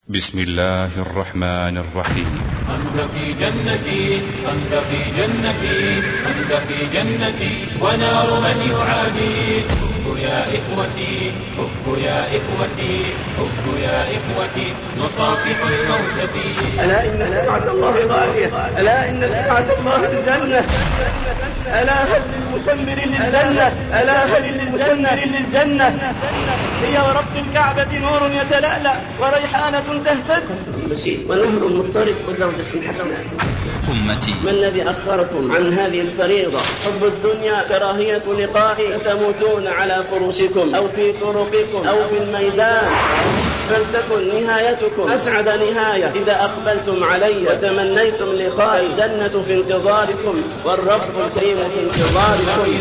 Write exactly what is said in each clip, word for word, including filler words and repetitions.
بسم الله الرحمن الرحيم. أنت في جنتي، أنت في جنتي، أنت في جنتي، ونار من يعادي. حب يا إخوتي، حب يا إخوتي، حب يا إخوتي، نصافح الموت فيه. ألا إن سلعة الله غالية، ألا إن سلعة الله الجنة، ألا هل للمسمر للجنة، ألا هل للمسمر للجنة. هي ورب الكعبة نور يتلألأ وريحانة تهتز ونهر مضطرب وزوجة حسنة. أمتي، ما الذي أخركم عن هذه الفريضة؟ حب الدنيا، كراهية لقائي، تموتون على فرشكم أو في طرقكم أو في الميدان. فلتكن نهايتكم أسعد نهاية إذا أقبلتم علي وتمنيتم لقاء. الجنة في انتظاركم والرب الكريم في انتظاركم.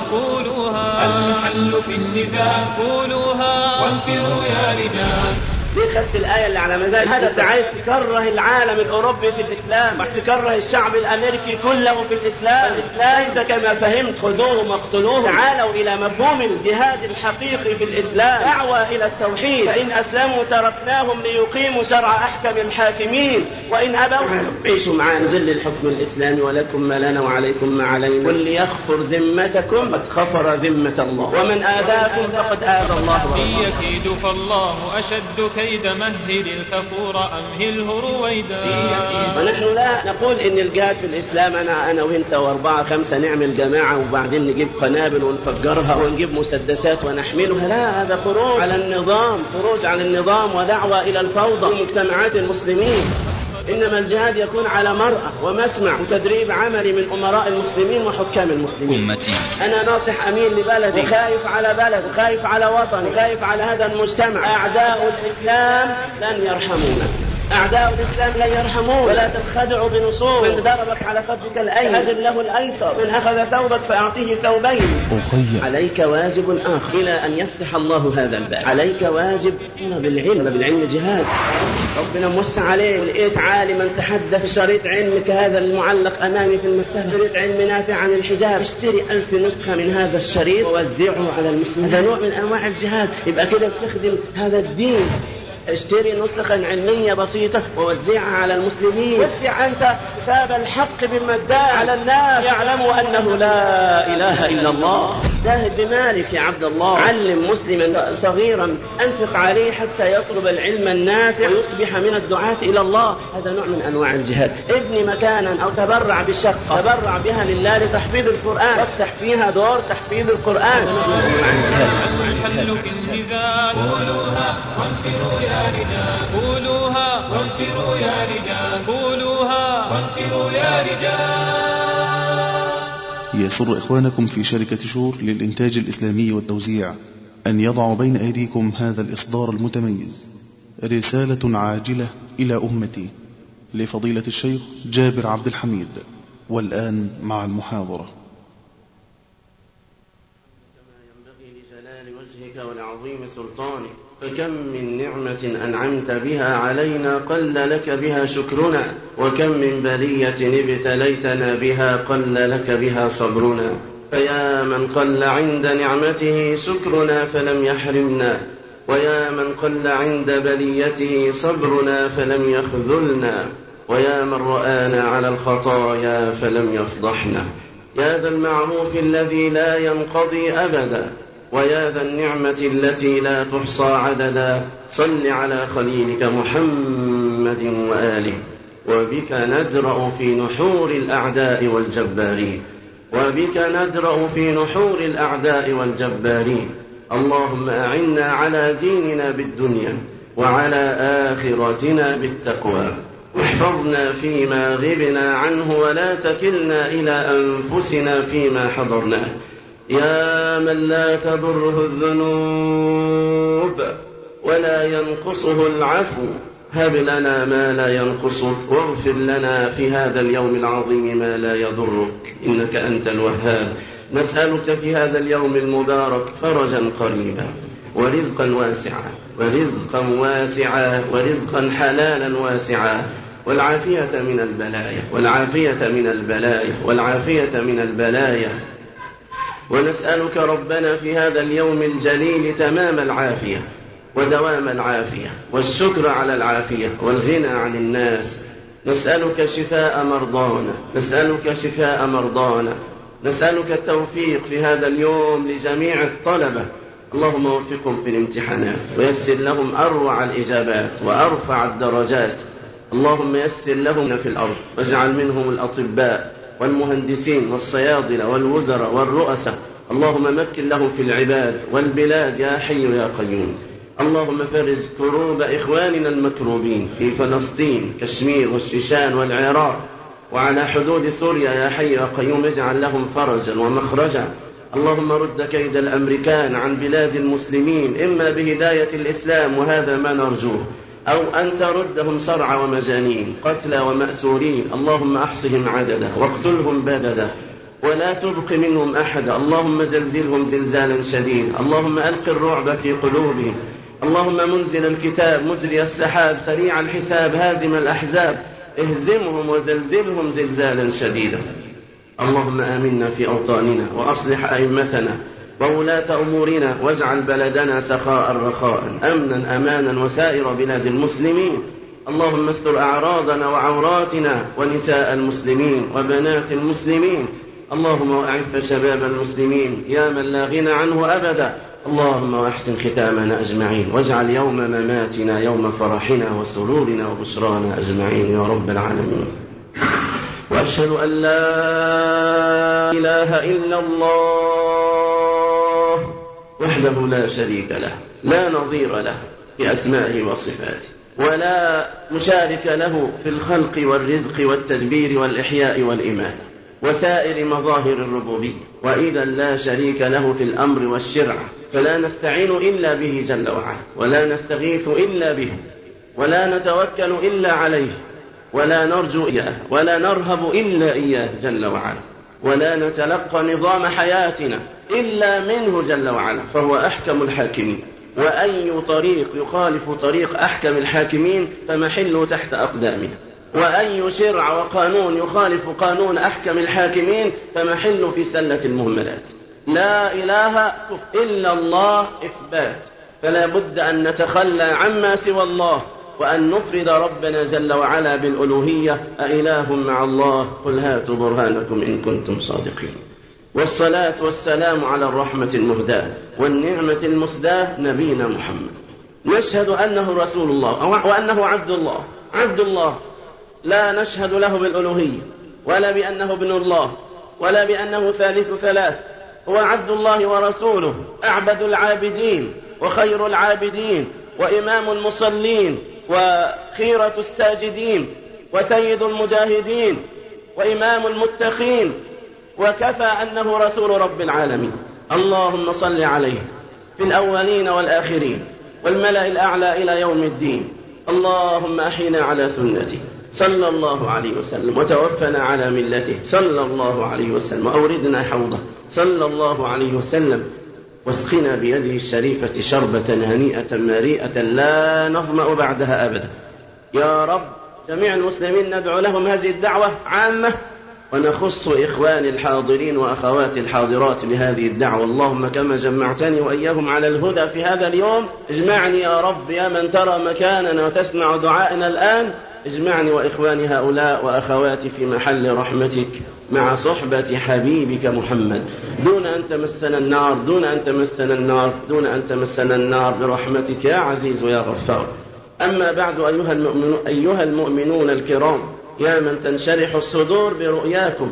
قولوها، المحل في النزاع، قولوها وانفروا يا رجال. دي خدت الآية اللي على مزاج. هذا انت عايز تكره العالم الأوروبي في الإسلام، عايز تكره الشعب الأمريكي كله في الإسلام. الإسلام ليس كما فهمت خذوهم واقتلوهم. تعالوا إلى مفهوم الجهاد الحقيقي في الإسلام، دعوة إلى التوحيد. فإن أسلموا تركناهم ليقيموا شرع أحكم الحاكمين، وإن أبوا عيشوا معنا ظل الحكم الإسلامي، ولكم ما لنا وعليكم ما علينا. واللي يغفر ذمتكم قد غفر ذمة الله، ومن آذاكم فقد آذى الله ورسوله. يكيد فالله أشد كيد، مهل الكفور أمهله رويدا. ونحن لا نقول إن الجهاد في الإسلام أنا أنا وإنت وأربعة خمسة نعمل جماعة وبعدين نجيب قنابل ونفجرها ونجيب مسدسات ونحملها. لا، هذا خروج على النظام، خروج على النظام ودعوة إلى الفوضى في مجتمعات المسلمين. إنما الجهاد يكون على مرأة ومسمع وتدريب عملي من أمراء المسلمين وحكام المسلمين. أمتي، أنا ناصح أمين لبلدي، وخايف على بلد، وخايف على وطني، وخايف على هذا المجتمع. أعداء الإسلام لن يرحمونا، أعداء الإسلام لا يرحمون. ولا تنخدعوا بنصوص. من ضربك على خدك الأيمن أدر له الأيسر، من أخذ ثوبك فأعطيه ثوبين. أخي، عليك واجب آخر إلى أن يفتح الله هذا الباب. عليك واجب طلب العلم، بالعلم جهاد. ربنا موسع عليه، ولقيت عالما تحدث شريط علم كهذا المعلق أمامي في المكتبة، شريط علم نافع عن الحجاب، اشتري ألف نسخة من هذا الشريط ووزعه على المسلمين. هذا نوع من أنواع الجهاد، يبقى كده بتخدم هذا الدين. اشتري نسخا علمية بسيطة ووزعها على المسلمين. وزع أنت كتاب الحق بالمجان على الناس يعلموا أنه لا إله إلا الله. جاهد بمالك يا عبد الله، علم مسلما صغيرا، أنفق عليه حتى يطلب العلم النافع ويصبح من الدعاة إلى الله. هذا نوع من أنواع الجهاد. ابني مكانا أو تبرع بالشقة، تبرع بها لله لتحفيظ القرآن، وافتح فيها دور تحفيظ القرآن. نوع من أنواع الجهاد. الحل في النزال، قولوها وانفروا يا رجال، قولوها وانفروا يا رجال، قولوها وانفروا يا رجال. يسر إخوانكم في شركة شور للإنتاج الإسلامي والتوزيع أن يضعوا بين أيديكم هذا الإصدار المتميز، رسالة عاجلة إلى أمتي، لفضيلة الشيخ جابر عبد الحميد. والآن مع المحاضرة. كما ينبغي لجلال وجهك ولعظيم سلطانك، فكم من نعمة أنعمت بها علينا قل لك بها شكرنا، وكم من بلية ابتليتنا بها قل لك بها صبرنا. فيا من قل عند نعمته شكرنا فلم يحرمنا، ويا من قل عند بليته صبرنا فلم يخذلنا، ويا من رآنا على الخطايا فلم يفضحنا. يا ذا المعروف الذي لا ينقضي أبدا، ويا ذا النعمة التي لا تحصى عددا، صل على خليلك محمد وآله. وبك ندرأ في نحور الأعداء والجبارين، وبك ندرأ في نحور الأعداء والجبارين. اللهم أعنا على ديننا بالدنيا وعلى آخرتنا بالتقوى، واحفظنا فيما غبنا عنه، ولا تكلنا إلى أنفسنا فيما حضرناه. يا من لا تضره الذنوب ولا ينقصه العفو، هب لنا ما لا ينقصك، واغفر لنا في هذا اليوم العظيم ما لا يضرك، إنك أنت الوهاب. نسألك في هذا اليوم المبارك فرجا قريبا، ورزقا واسعا، ورزقا واسعا، ورزقا حلالا واسعا، والعافية من البلايا، والعافية من البلايا، والعافية من البلايا. ونسألك ربنا في هذا اليوم الجليل تمام العافية، ودوام العافية والشكر على العافية والغنى عن الناس. نسألك شفاء مرضانا، نسألك شفاء مرضانا، نسألك التوفيق في هذا اليوم لجميع الطلبة. اللهم وفقهم في الامتحانات ويسر لهم أروع الإجابات وأرفع الدرجات. اللهم يسر لهم في الأرض واجعل منهم الأطباء والمهندسين والصيادلة والوزراء والرؤساء. اللهم مكن لهم في العباد والبلاد يا حي يا قيوم. اللهم فرج كروب إخواننا المكروبين في فلسطين كشمير والشيشان والعراق وعلى حدود سوريا يا حي يا قيوم، اجعل لهم فرجا ومخرجا. اللهم رد كيد الأمريكان عن بلاد المسلمين، إما بهداية الإسلام وهذا ما نرجوه، أو أن تردهم صرع ومجانين قتلى ومأسورين. اللهم أحصهم عددا واقتلهم بددا ولا تبق منهم أحدا. اللهم زلزلهم زلزالا شديدا. اللهم ألق الرعب في قلوبهم. اللهم منزل الكتاب مجري السحاب سريع الحساب هازم الأحزاب اهزمهم وزلزلهم زلزالا شديدا. اللهم آمنا في أوطاننا وأصلح أئمتنا وولاة أمورنا واجعل بلدنا سخاء رخاء أمنا أمانا وسائر بلاد المسلمين. اللهم استر أعراضنا وعوراتنا ونساء المسلمين وبنات المسلمين. اللهم وأعف شباب المسلمين يا من لا غنى عنه أبدا. اللهم واحسن ختامنا أجمعين واجعل يوم مماتنا يوم فرحنا وسرورنا وبشرانا أجمعين يا رب العالمين. وأشهد أن لا إله إلا الله وحده لا شريك له لا نظير له في أسمائه وصفاته ولا مشارك له في الخلق والرزق والتدبير والإحياء والإماتة وسائر مظاهر الربوبية، وإذا لا شريك له في الأمر والشرع، فلا نستعين إلا به جل وعلا، ولا نستغيث إلا به، ولا نتوكل إلا عليه، ولا نرجو إياه، ولا نرهب إلا إياه جل وعلا، ولا نتلقى نظام حياتنا إلا منه جل وعلا، فهو أحكم الحاكمين. وأي طريق يخالف طريق أحكم الحاكمين فمحله تحت أقدامنا، وأي شرع وقانون يخالف قانون أحكم الحاكمين فمحله في سلة المهملات. لا إله إلا الله إثبات، فلا بد أن نتخلى عما سوى الله وأن نفرد ربنا جل وعلا بالألوهية. أإله مع الله؟ قل هاتوا برهانكم إن كنتم صادقين. والصلاة والسلام على الرحمة المهداة والنعمة المسداة نبينا محمد. نشهد أنه رسول الله وأنه عبد الله عبد الله لا نشهد له بالألوهية ولا بأنه ابن الله ولا بأنه ثالث ثلاث. هو عبد الله ورسوله، أعبد العابدين وخير العابدين وإمام المصلين وخيرة الساجدين وسيد المجاهدين وإمام المتقين، وكفى أنه رسول رب العالمين. اللهم صل عليه في الأولين والآخرين والملأ الأعلى إلى يوم الدين. اللهم أحينا على سنته صلى الله عليه وسلم، وتوفنا على ملته صلى الله عليه وسلم، وأوردنا حوضه صلى الله عليه وسلم، واسقنا بيده الشريفة شربة هنيئة مريئة لا نظمأ بعدها أبدا. يا رب جميع المسلمين ندعو لهم هذه الدعوة عامة، ونخص إخواني الحاضرين وأخواتي الحاضرات بهذه الدعوة. اللهم كما جمعتني وإياهم على الهدى في هذا اليوم، اجمعني يا رب يا من ترى مكاننا وتسمع دعائنا الآن، اجمعني وإخواني هؤلاء وأخواتي في محل رحمتك مع صحبة حبيبك محمد، دون أن تمسنا النار دون أن تمسنا النار دون أن تمسنا النار برحمتك يا عزيز ويا غفار. أما بعد أيها المؤمنون, أيها المؤمنون الكرام، يا من تنشرح الصدور برؤياكم،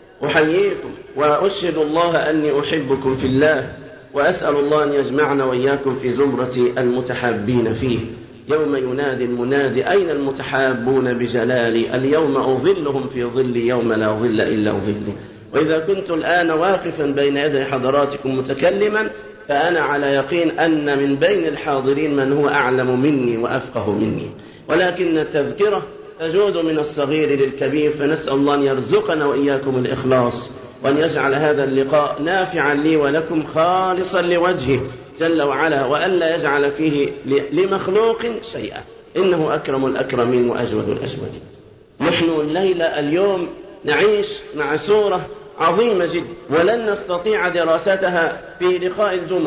أحييكم وأشهد الله أني أحبكم في الله، وأسأل الله أن يجمعنا وإياكم في زمرة المتحابين فيه، يوم ينادي المنادي أين المتحابون بجلالي، اليوم أظلهم في ظلي يوم لا ظل إلا ظلي. وإذا كنت الآن واقفا بين يدي حضراتكم متكلما، فأنا على يقين أن من بين الحاضرين من هو أعلم مني وأفقه مني، ولكن التذكرة تجوز من الصغير للكبير، فنسأل الله أن يرزقنا وإياكم الإخلاص، وأن يجعل هذا اللقاء نافعا لي ولكم خالصا لوجهه جل وعلا، وألا يجعل فيه لمخلوق شيئا، إنه أكرم الأكرمين وأجود الأجودين. نحن الليلة اليوم نعيش مع سورة عظيمة جدا، ولن نستطيع دراستها في لقاء الجمعة،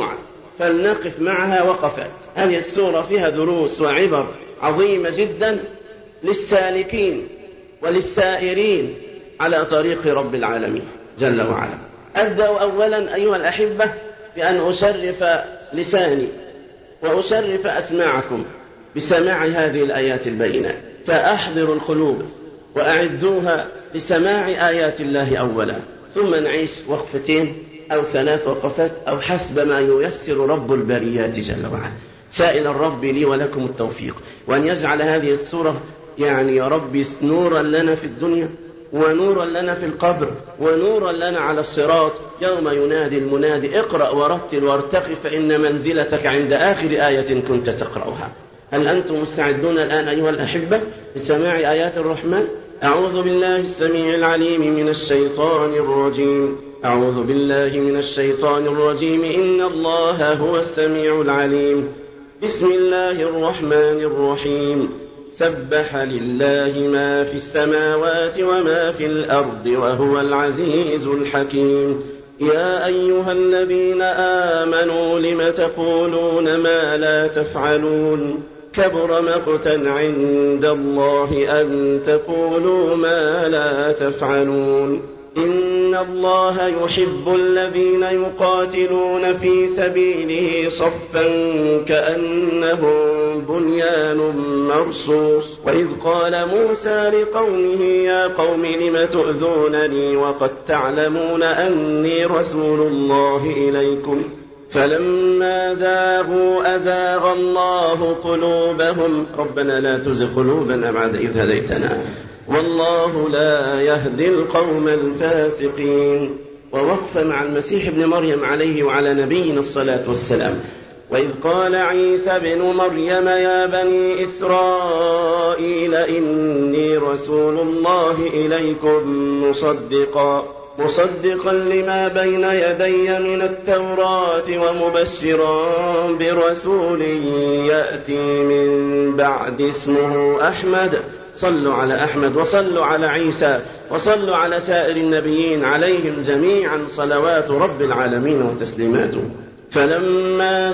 فلنقف معها وقفات. هذه السورة فيها دروس وعبر عظيمة جدا للسالكين وللسائرين على طريق رب العالمين جل وعلا. أبدأ أولا أيها الأحبة بأن أشرف لساني وأشرف أسماعكم بسماع هذه الآيات البينات، فأحضروا القلوب وأعدوها لسماع آيات الله أولا، ثم نعيش وقفتين أو ثلاث وقفات أو حسب ما ييسر رب البريات جل وعلا، سائل الرب لي ولكم التوفيق، وأن يجعل هذه السورة يعني يا رب نورا لنا في الدنيا ونورا لنا في القبر ونورا لنا على الصراط يوم ينادي المنادي اقرأ ورتل وارتقي فإن منزلتك عند آخر آية كنت تقرأها. هل أنتم مستعدون الآن أيها الأحبة لسماع آيات الرحمن؟ أعوذ بالله السميع العليم من الشيطان الرجيم أعوذ بالله من الشيطان الرجيم إن الله هو السميع العليم. بسم الله الرحمن الرحيم. سبح لله ما في السماوات وما في الأرض وهو العزيز الحكيم. يا أيها الذين آمنوا لم تقولون ما لا تفعلون كبر مقتا عند الله أن تقولوا ما لا تفعلون. إن الله يحب الذين يقاتلون في سبيله صفا كأنهم بنيان مرصوص. وإذ قال موسى لقومه يا قوم لم تؤذونني وقد تعلمون أني رسول الله إليكم فلما زاغوا أزاغ الله قلوبهم ربنا لا تزغ قلوبنا بعد إذ هديتنا والله لا يهدي القوم الفاسقين. ووقف مع المسيح ابن مريم عليه وعلى نبينا الصلاة والسلام. وإذ قال عيسى ابن مريم يا بني إسرائيل إني رسول الله إليكم مصدقا مصدقا لما بين يدي من التوراة ومبشرا برسول يأتي من بعد اسمه أحمد. صلوا على أحمد وصلوا على عيسى وصلوا على سائر النبيين عليهم جميعا صلوات رب العالمين وتسليماته. فلما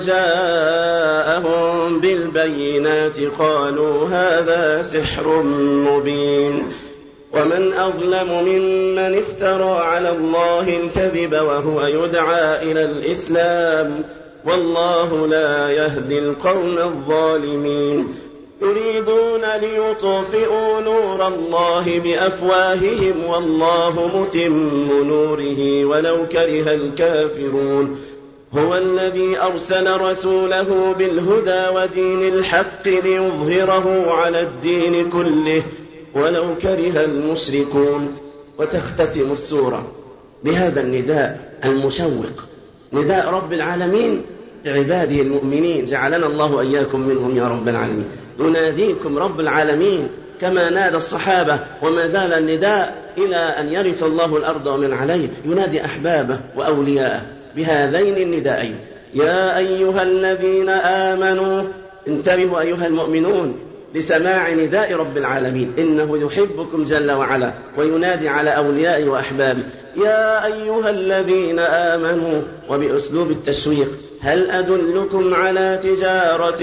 جاءهم بالبينات قالوا هذا سحر مبين ومن أظلم ممن افترى على الله الكذب وهو يدعى إلى الإسلام والله لا يهدي القوم الظالمين. يريدون ليطفئوا نور الله بأفواههم والله متم نوره ولو كره الكافرون. هو الذي أرسل رسوله بالهدى ودين الحق ليظهره على الدين كله ولو كره المشركون. وتختتم السورة بهذا النداء المشوق، نداء رب العالمين لعباده المؤمنين، جعلنا الله وإياكم منهم يا رب العالمين. يناديكم رب العالمين كما نادى الصحابة وما زال النداء إلى أن يرث الله الأرض ومن عليه، ينادي أحبابه وأولياءه بهذين الندائين. يا أيها الذين آمنوا انتبهوا أيها المؤمنون لسماع نداء رب العالمين، إنه يحبكم جل وعلا وينادي على أوليائه وأحبابه. يا أيها الذين آمنوا وبأسلوب التشويق. هل أدلكم على تجارة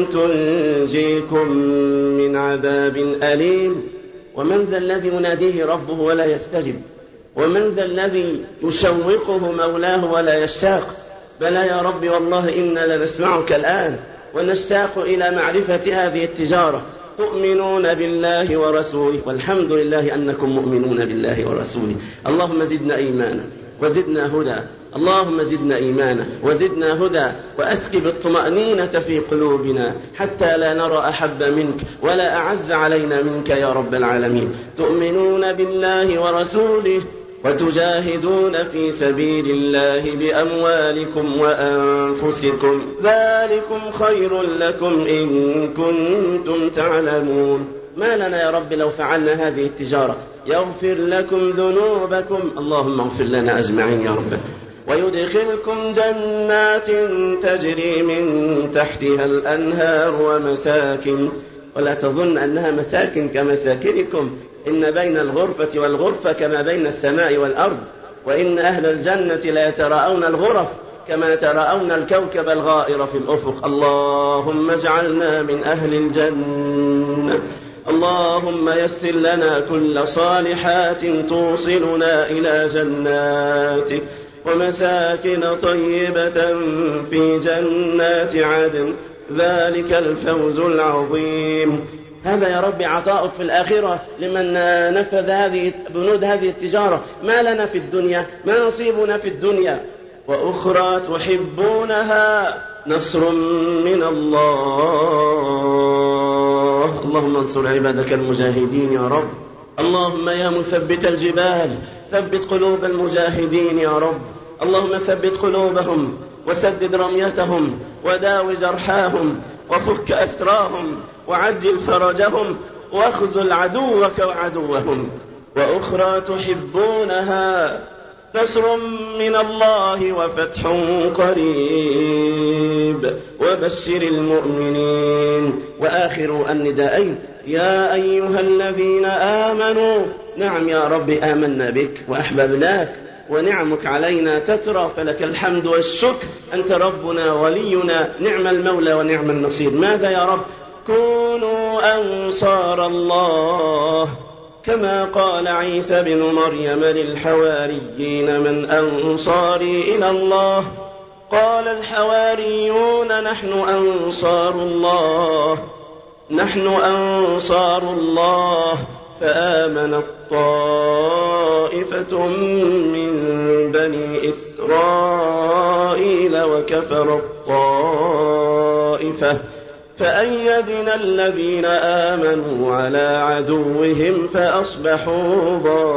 تنجيكم من عذاب أليم؟ ومن ذا الذي يناديه ربه ولا يستجب؟ ومن ذا الذي يشوقه مولاه ولا يشتاق؟ بلى يا رب والله إنا لنسمعك الآن ونشتاق إلى معرفة هذه التجارة. تؤمنون بالله ورسوله والحمد لله أنكم مؤمنون بالله ورسوله. اللهم زدنا إيمانا وزدنا هدى، اللهم زدنا إيمانا وزدنا هدى وأسكب الطمأنينة في قلوبنا حتى لا نرى أحب منك ولا أعز علينا منك يا رب العالمين. تؤمنون بالله ورسوله وتجاهدون في سبيل الله بأموالكم وأنفسكم ذلكم خير لكم إن كنتم تعلمون. ما لنا يا رب لو فعلنا هذه التجارة؟ يغفر لكم ذنوبكم، اللهم اغفر لنا أجمعين يا رب، ويدخلكم جنات تجري من تحتها الأنهار ومساكن. ولا تظن أنها مساكن كمساكنكم، إن بين الغرفة والغرفة كما بين السماء والأرض، وإن أهل الجنة لا يتراءون الغرف كما ترون الكوكب الغائر في الأفق. اللهم اجعلنا من أهل الجنة. اللهم يسر لنا كل صالحات توصلنا إلى جناتك ومساكن طيبة في جنات عدن، ذلك الفوز العظيم. هذا يا رب عطاؤك في الآخرة لمن نفذ هذه بنود هذه التجارة. ما لنا في الدنيا، ما نصيبنا في الدنيا. وأخرى تحبونها نصر من الله. اللهم انصر عبادك المجاهدين يا رب. اللهم يا مثبت الجبال ثبت قلوب المجاهدين يا رب. اللهم ثبت قلوبهم وسدد رميتهم وداو جرحاهم وفك أسراهم وعجل فرجهم واخذل عدوك وعدوهم. وأخرى تحبونها نصر من الله وفتح قريب وبشر المؤمنين. وآخر النداءين يا أيها الذين آمنوا. نعم يا رب آمنا بك وأحببناك ونعمك علينا تترى، فلك الحمد والشكر، أنت ربنا ولينا، نعم المولى ونعم النصير. ماذا يا رب؟ كونوا أنصار الله كما قال عيسى بن مريم للحواريين من أنصاري إلى الله؟ قال الحواريون نحن أنصار الله نحن أنصار الله. فآمنت طائفة من بني إسرائيل وكفرت طائفة فأيدنا الذين آمنوا على عدوهم فأصبحوا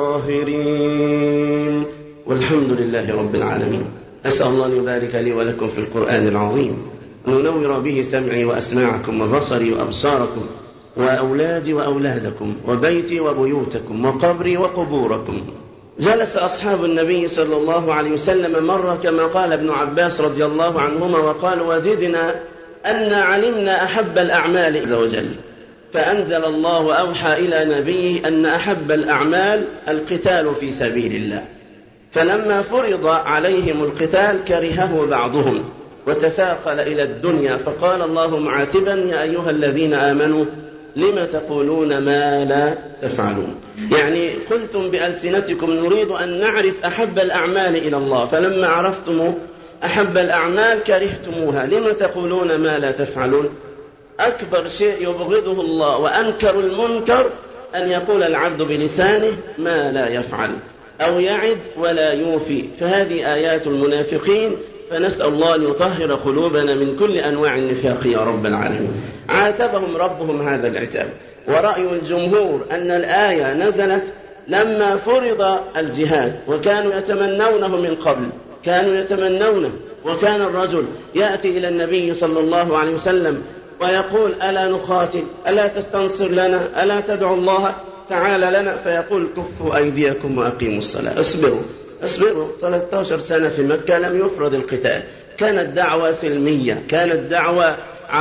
ظاهرين. والحمد لله رب العالمين. أسأل الله أن يبارك لي ولكم في القرآن العظيم، أن ينور به سمعي وأسماعكم وبصري وأبصاركم وأولادي وأولادكم وبيتي وبيوتكم وقبري وقبوركم. جلس أصحاب النبي صلى الله عليه وسلم مرة كما قال ابن عباس رضي الله عنهما وقال وددنا أن علمنا أحب الأعمال عز وجل، فأنزل الله وأوحى إلى نبيه أن أحب الأعمال القتال في سبيل الله. فلما فرض عليهم القتال كرهه بعضهم وتثاقل إلى الدنيا، فقال الله معاتبا يا أيها الذين آمنوا لم تقولون ما لا تفعلون. يعني قلتم بألسنتكم نريد أن نعرف أحب الأعمال إلى الله، فلما عرفتم أحب الأعمال كرهتموها، لم تقولون ما لا تفعلون. أكبر شيء يبغضه الله وأنكر المنكر أن يقول العبد بلسانه ما لا يفعل أو يعد ولا يوفي، فهذه آيات المنافقين، فنسأل الله أن يطهر قلوبنا من كل أنواع النفاق يا رب العالمين. عاتبهم ربهم هذا العتاب. ورأي الجمهور أن الآية نزلت لما فرض الجهاد، وكانوا يتمنونه من قبل، كانوا يتمنونه. وكان الرجل يأتي إلى النبي صلى الله عليه وسلم ويقول ألا نقاتل، ألا تستنصر لنا، ألا تدعو الله تعالى لنا، فيقول كفوا أيديكم وأقيموا الصلاة. اصبروا اصبروا. ثلاثة عشر سنة في مكة لم يفرض القتال، كانت دعوة سلمية، كانت دعوة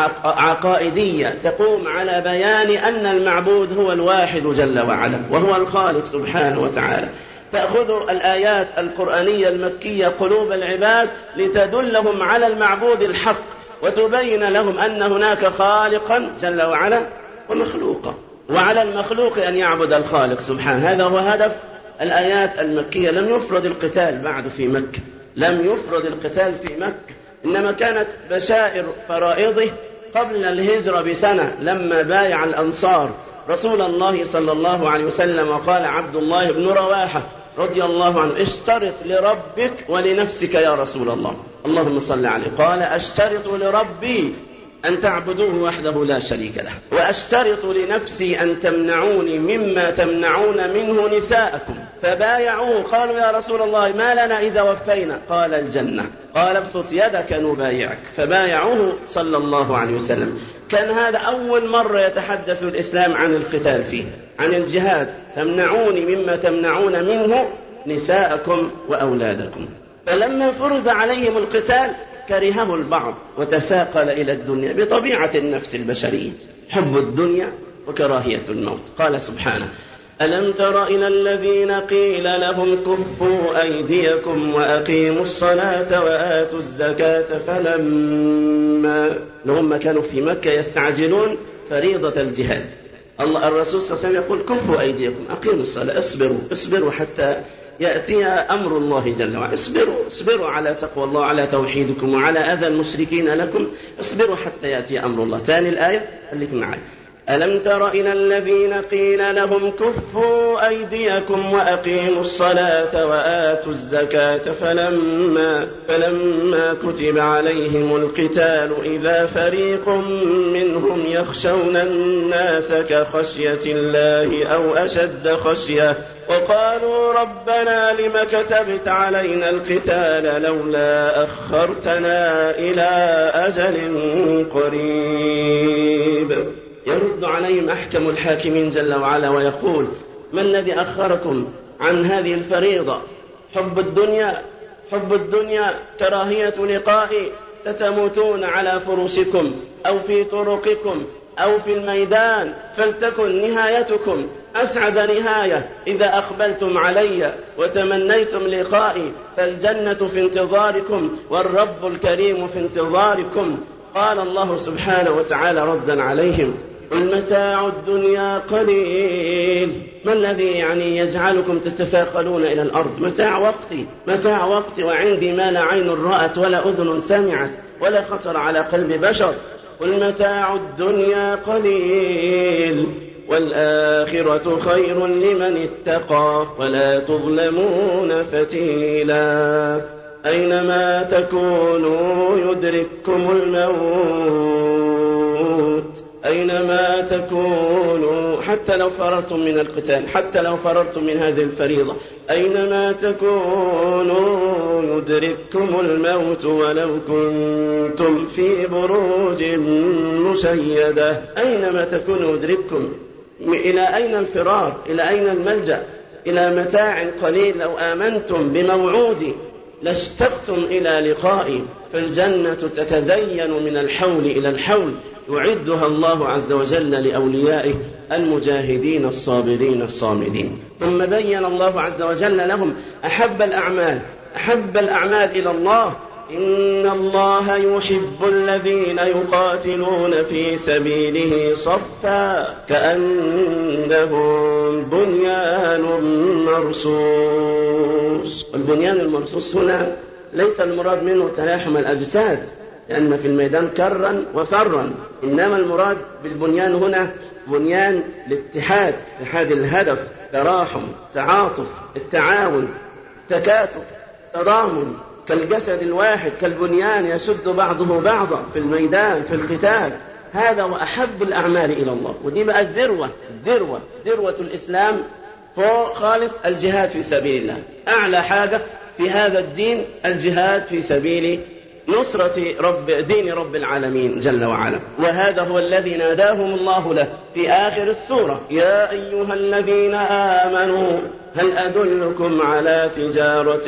عقائدية تقوم على بيان أن المعبود هو الواحد جل وعلا وهو الخالق سبحانه وتعالى. تأخذ الآيات القرآنية المكية قلوب العباد لتدلهم على المعبود الحق وتبين لهم أن هناك خالقا جل وعلا ومخلوقا، وعلى المخلوق أن يعبد الخالق سبحانه. هذا هو هدف الآيات المكية. لم يفرض القتال بعد في مكة، لم يفرض القتال في مكة، إنما كانت بشائر فرائضه قبل الهجرة بسنة لما بايع الأنصار رسول الله صلى الله عليه وسلم. وقال عبد الله بن رواحة رضي الله عنه اشترط لربك ولنفسك يا رسول الله، اللهم صل عليه. قال اشترط لربي أن تعبدوه وحده لا شريك له، وأشترط لنفسي أن تمنعوني مما تمنعون منه نساءكم. فبايعوه. قالوا يا رسول الله ما لنا إذا وفينا؟ قال الجنة. قال ابسط يدك نبايعك. فبايعوه صلى الله عليه وسلم. كان هذا أول مرة يتحدث الإسلام عن القتال فيه، عن الجهاد. تمنعوني مما تمنعون منه نساءكم وأولادكم. فلما فرض عليهم القتال كرهه البعض وتثاقل إلى الدنيا بطبيعة النفس البشرية، حب الدنيا وكراهية الموت. قال سبحانه ألم تر إلى الذين قيل لهم كفوا أيديكم وأقيموا الصلاة وآتوا الزكاة فلما هم كانوا في مكة يستعجلون فريضة الجهاد. الله الرسول صلى الله عليه وسلم يقول كفوا أيديكم، أقيموا الصلاة، اصبروا اصبروا حتى يأتي أمر الله جل وعلا، اصبروا اصبروا على تقوى الله، على توحيدكم وعلى أذى المشركين لكم، اصبروا حتى يأتي أمر الله. ثاني الآية خليك معي. ألم تر إلى الذين قيل لهم كفوا أيديكم وأقيموا الصلاة وآتوا الزكاة فلما, فلما كتب عليهم القتال إذا فريق منهم يخشون الناس كخشية الله أو أشد خشية وقالوا ربنا لم كتبت علينا القتال لولا أخرتنا إلى أجل قريب. يرد عليهم أحكم الحاكمين جل وعلا ويقول ما الذي أخركم عن هذه الفريضة؟ حب الدنيا، حب الدنيا كراهية لقائي، ستموتون على فرشكم أو في طرقكم أو في الميدان، فلتكن نهايتكم أسعد نهاية إذا أقبلتم علي وتمنيتم لقائي، فالجنة في انتظاركم والرب الكريم في انتظاركم. قال الله سبحانه وتعالى ردا عليهم المتاع الدنيا قليل. ما الذي يعني يجعلكم تتثاقلون إلى الأرض؟ متاع وقتي، متاع وقتي، وعندي ما لا عين رأت ولا أذن سمعت ولا خطر على قلب بشر. والمتاع الدنيا قليل والآخرة خير لمن اتقى ولا تظلمون فتيلا. أينما تكونوا يدرككم الموت، أينما تكونوا حتى لو فررتم من القتال، حتى لو فررتم من هذه الفريضة، أينما تكونوا يدرككم الموت ولو كنتم في بروج مشيدة. أينما تكونوا يدرككم. إلى أين الفرار؟ إلى أين الملجأ؟ إلى متاع قليل. لو آمنتم بموعودي لاشتقتم إلى لقائي، فالجنة تتزين من الحول إلى الحول، يعدها الله عز وجل لأوليائه المجاهدين الصابرين الصامدين. ثم بين الله عز وجل لهم أحب الأعمال، أحب الأعمال إلى الله. إن الله يحب الذين يقاتلون في سبيله صفا كأنهم بنيان مرصوص. والبنيان المرصوص هنا ليس المراد منه تلاحم الأجساد، لأن في الميدان كرا وفرا، إنما المراد بالبنيان هنا بنيان الاتحاد، اتحاد الهدف، تراحم، تعاطف، التعاون، تكاتف، تضامن، كالجسد الواحد، كالبنيان يسد بعضه بعضا في الميدان في القتال. هذا وأحب الأعمال إلى الله. ودي بقى الذروة، الذروة ذروة الإسلام فوق خالص الجهاد في سبيل الله. أعلى حاجة في هذا الدين الجهاد في سبيل نصرة رب دين رب العالمين جل وعلا. وهذا هو الذي ناداهم الله له في آخر السورة يا أيها الذين آمنوا هل أدلكم على تجارة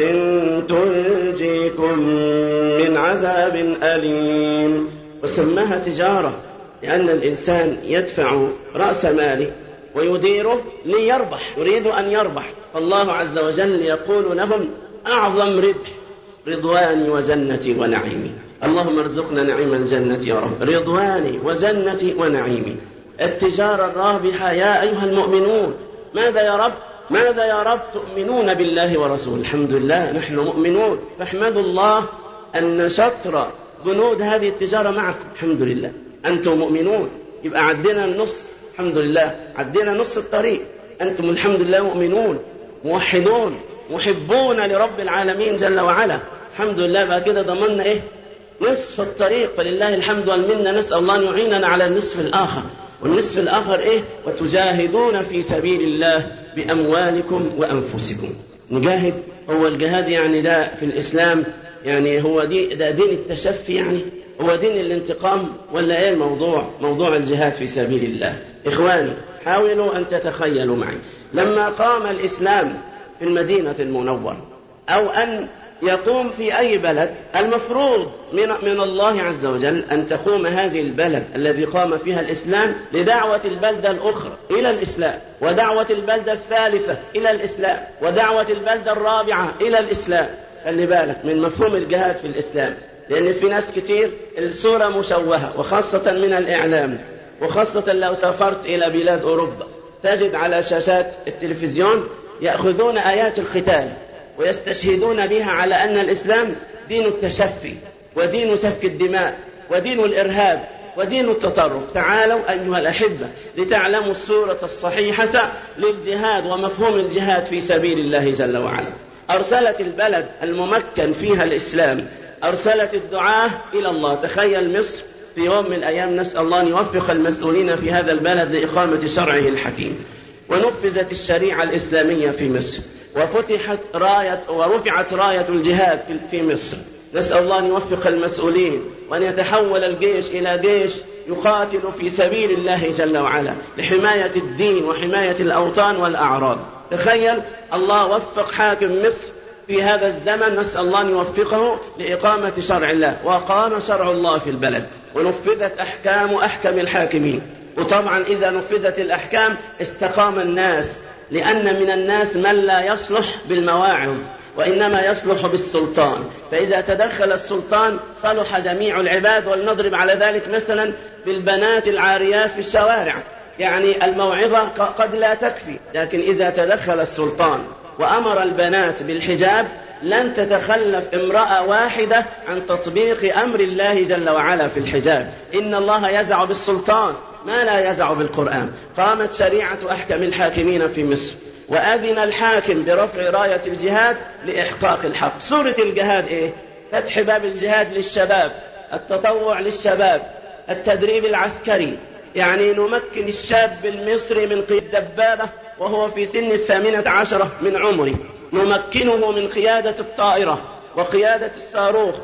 تنجيكم من عذاب أليم. وسماها تجارة لأن الإنسان يدفع رأس ماله ويديره ليربح، يريد أن يربح، فالله عز وجل يقول لهم أعظم ربح رضواني وجنتي ونعيمي. اللهم ارزقنا نعيم الجنة يا رب، رضواني وجنتي ونعيمي. التجارة الرابحة يا أيها المؤمنون. ماذا يا رب؟ ماذا يا رب؟ تؤمنون بالله ورسوله. الحمد لله نحن مؤمنون، فاحمدوا الله أن شطر بنود هذه التجارة معكم. الحمد لله أنتم مؤمنون، يبقى عدينا النص، الحمد لله عدينا نص الطريق. أنتم الحمد لله مؤمنون موحدون محبون لرب العالمين جل وعلا. الحمد لله بقى كده ضمننا إيه؟ نصف الطريق، فلله الحمد والمنة. نسأل الله أن يعيننا على النصف الآخر. والنصف الآخر إيه؟ وتجاهدون في سبيل الله بأموالكم وأنفسكم. نجاهد، هو الجهاد يعني ده في الإسلام يعني هو دي ده دين التشفي، يعني هو دين الانتقام، ولا إيه الموضوع؟ موضوع الجهاد في سبيل الله. إخواني حاولوا أن تتخيلوا معي لما قام الإسلام في المدينة المنورة، أو أن يقوم في أي بلد المفروض من, من الله عز وجل أن تقوم هذه البلد الذي قام فيها الإسلام لدعوة البلدة الأخرى إلى الإسلام، ودعوة البلدة الثالثة إلى الإسلام، ودعوة البلدة الرابعة إلى الإسلام. خلي بالك من مفهوم الجهاد في الإسلام، لأن في ناس كتير الصورة مشوهة، وخاصة من الإعلام، وخاصة لو سافرت إلى بلاد أوروبا تجد على شاشات التلفزيون يأخذون آيات القتال ويستشهدون بها على أن الإسلام دين التشفي ودين سفك الدماء ودين الإرهاب ودين التطرف. تعالوا أيها الأحبة لتعلموا الصورة الصحيحة للجهاد ومفهوم الجهاد في سبيل الله جل وعلا. أرسلت البلد الممكن فيها الإسلام، أرسلت الدعاة إلى الله. تخيل مصر في يوم من الأيام، نسأل الله أن يوفق المسؤولين في هذا البلد لإقامة شرعه الحكيم، ونفذت الشريعة الإسلامية في مصر، وفتحت راية ورفعت راية الجهاد في مصر. نسأل الله أن يوفق المسؤولين وأن يتحول الجيش إلى جيش يقاتل في سبيل الله جل وعلا لحماية الدين وحماية الأوطان والأعراض. تخيل الله وفق حاكم مصر في هذا الزمن، نسأل الله أن يوفقه لإقامة شرع الله، وقام شرع الله في البلد، ونفذت أحكام أحكم الحاكمين. وطبعا إذا نفذت الأحكام استقام الناس، لأن من الناس من لا يصلح بالمواعظ وإنما يصلح بالسلطان، فإذا تدخل السلطان صلح جميع العباد. ولنضرب على ذلك مثلا بالبنات العاريات في الشوارع، يعني الموعظة قد لا تكفي، لكن إذا تدخل السلطان وأمر البنات بالحجاب لن تتخلف امرأة واحدة عن تطبيق أمر الله جل وعلا في الحجاب. إن الله يزع بالسلطان ما لا يزع بالقرآن. قامت شريعة أحكم الحاكمين في مصر، وأذن الحاكم برفع راية الجهاد لإحقاق الحق. سورة الجهاد إيه؟ فتح باب الجهاد للشباب، التطوع للشباب، التدريب العسكري، يعني نمكن الشاب المصري من قيادة دبابة وهو في سن الثامنة عشرة من عمره، نمكنه من قيادة الطائرة وقيادة الصاروخ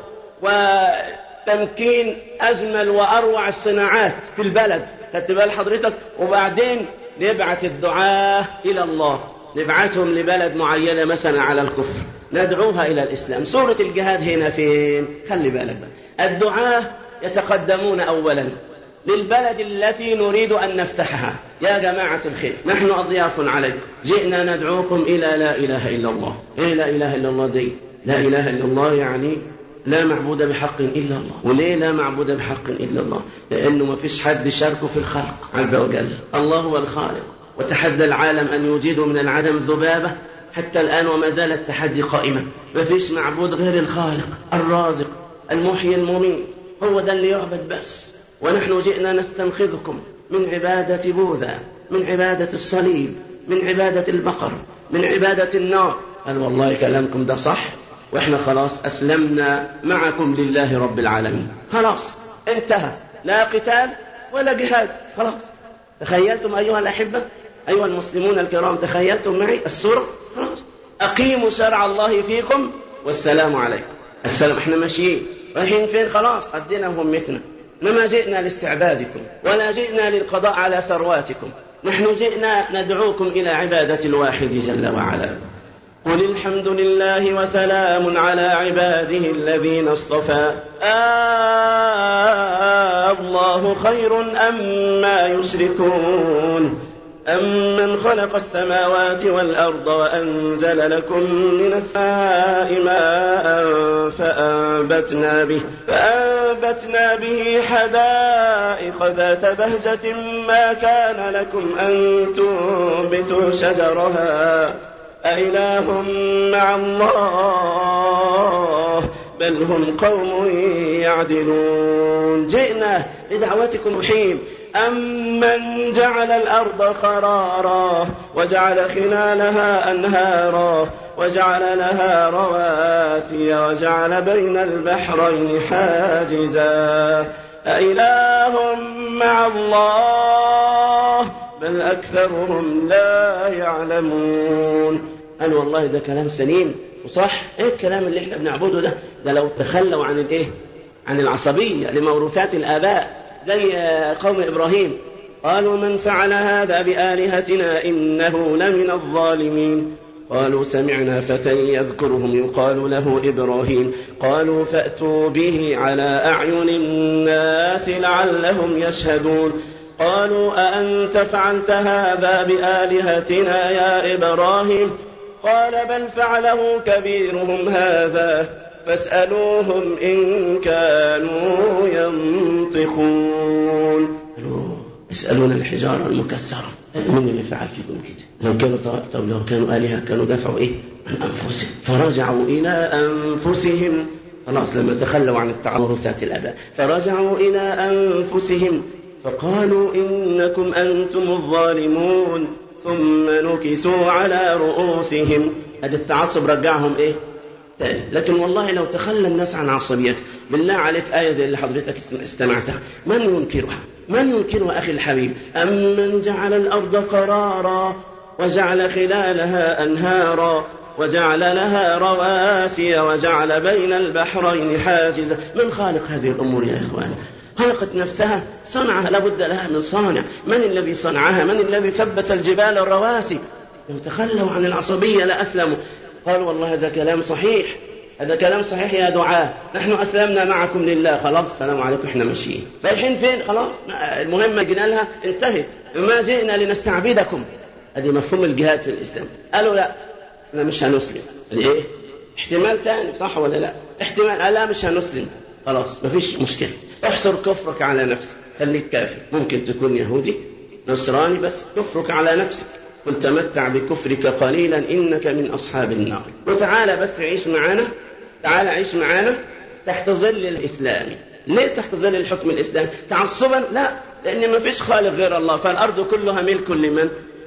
وتمكين أجمل وأروع الصناعات في البلد. تتبال حضرتك. وبعدين نبعث الدعاة إلى الله، نبعثهم لبلد معينة مثلا على الكفر، ندعوها إلى الإسلام. سورة الجهاد هنا فين؟ خلي بالك بقى. الدعاة يتقدمون أولا للبلد التي نريد أن نفتحها. يا جماعة الخير، نحن أضياف عليكم، جئنا ندعوكم إلى لا إله إلا الله. إيه لا إله إلا الله دي؟ لا إله إلا الله يعني لا معبود بحق إلا الله. وليه لا معبود بحق إلا الله؟ لأنه ما فيش حد شاركه في الخلق عز وجل. الله هو الخالق، وتحدى العالم أن يوجدوا من العدم ذبابة حتى الآن، وما زال التحدي قائما. ما فيش معبود غير الخالق الرازق المحيي المميت، هو ده اللي يعبد بس. ونحن جئنا نستنقذكم من عبادة بوذا، من عبادة الصليب، من عبادة البقر، من عبادة النار. قال والله كلامكم ده صح، وإحنا خلاص أسلمنا معكم لله رب العالمين. خلاص انتهى، لا قتال ولا جهاد، خلاص. تخيلتم أيها الأحبة، أيها المسلمون الكرام، تخيلتم معي السورة؟ خلاص أقيموا شرع الله فيكم والسلام عليكم. السلام. احنا ماشيين رايحين فين؟ خلاص أدينا مهمتنا. إنما جئنا لاستعبادكم ولا جئنا للقضاء على ثرواتكم، نحن جئنا ندعوكم إلى عبادة الواحد جل وعلا. قل الحمد لله وسلام على عباده الذين اصطفى آه الله خير أما يشركون أمن خلق السماوات والأرض وأنزل لكم من السماء ماء فأنبتنا به, فأنبتنا به حدائق ذات بهجة ما كان لكم أن تنبتوا شجرها أإله مع الله بل هم قوم يعدلون. جئنا لدعوتكم رحيم أمن جعل الأرض قرارا وجعل خلالها أنهارا وجعل لها رواسي وجعل بين البحرين حاجزا أإله مع الله بل أكثرهم لا يعلمون. قال والله ده كلام سليم وصح. ايه الكلام اللي احنا بنعبده ده؟ ده لو تخلوا عن الايه، عن العصبية لموروثات الآباء زي قوم إبراهيم، قالوا من فعل هذا بآلهتنا إنه لمن الظالمين. قالوا سمعنا فتى يذكرهم يقال له إبراهيم قالوا فأتوا به على أعين الناس لعلهم يشهدون قالوا أأنت فعلت هذا بآلهتنا يا إبراهيم قال بل فعله كبيرهم هذا فاسألوهم إن كانوا ينطقون. اسألون الحجارة المكسرة من اللي فعل فيكم كده؟ لو كانوا طب لو كانوا آلهة كانوا دفعوا إيه عن أنفسهم فرجعوا إلى أنفسهم. خلاص لما تخلوا عن التعارفات الآباء فرجعوا إلى أنفسهم فقالوا إنكم أنتم الظالمون ثم نكسوا على رؤوسهم. هذا التعصب رجعهم إيه تاني. لكن والله لو تخلى الناس عن عصبيته بالله عليك آية زي اللي حضرتك استمعتها من ينكرها؟ من ينكرها أخي الحبيب؟ أمن جعل الأرض قرارا وجعل خلالها أنهارا وجعل لها رواسي وجعل بين البحرين حاجزا. من خالق هذه الأمور يا إخوان؟ خلقت نفسها صنعها لابد لها من صانع. من الذي صنعها؟ من الذي ثبت الجبال الرواسي؟ لو تخلوا عن العصبية لأسلموا. قالوا والله هذا كلام صحيح هذا كلام صحيح يا دعاة نحن أسلمنا معكم لله. خلاص السلام عليكم احنا ماشيين رايحين فين؟ خلاص المهمة جينا لها انتهت ما جئنا لنستعبدكم. هذه مفهوم الجهاد في الإسلام. قالوا لا احنا مش هنسلم. ليه؟ احتمال تاني صح ولا لا؟ احتمال قال لا مش هنسلم. خلاص مفيش مشكلة احصر كفرك على نفسك خليك كافر. ممكن تكون يهودي نصراني بس كفرك على نفسك. قل تمتع بكفرك قليلا إنك من أصحاب النار. وتعالى بس عيش معانا تعالى عيش معانا تحت ظل الإسلام. ليه تحت ظل الحكم الإسلامي؟ تعصبا؟ لا لأن ما فيش خالق غير الله فالأرض كلها ملك لمن؟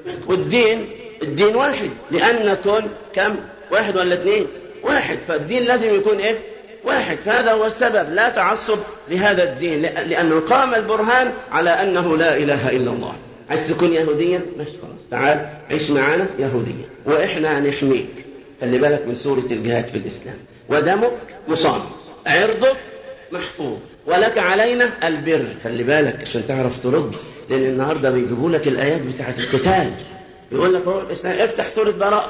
والدين الدين واحد لأن كن كم؟ واحد ولا اثنين؟ واحد. فالدين لازم يكون إيه؟ واحد. فهذا هو السبب لا تعصب لهذا الدين لأنه قام البرهان على أنه لا إله إلا الله. عايز تكون يهوديا ماشي خلاص تعال عيش معانا يهوديا وإحنا هنحميك. خلي بالك من سورة الجهاد في الإسلام. ودمك مصان عرضك محفوظ ولك علينا البر. خلي بالك عشان تعرف ترد لأن النهاردة بيجيبوا لك الآيات بتاعة القتال يقول لك هو الإسلام افتح سورة براء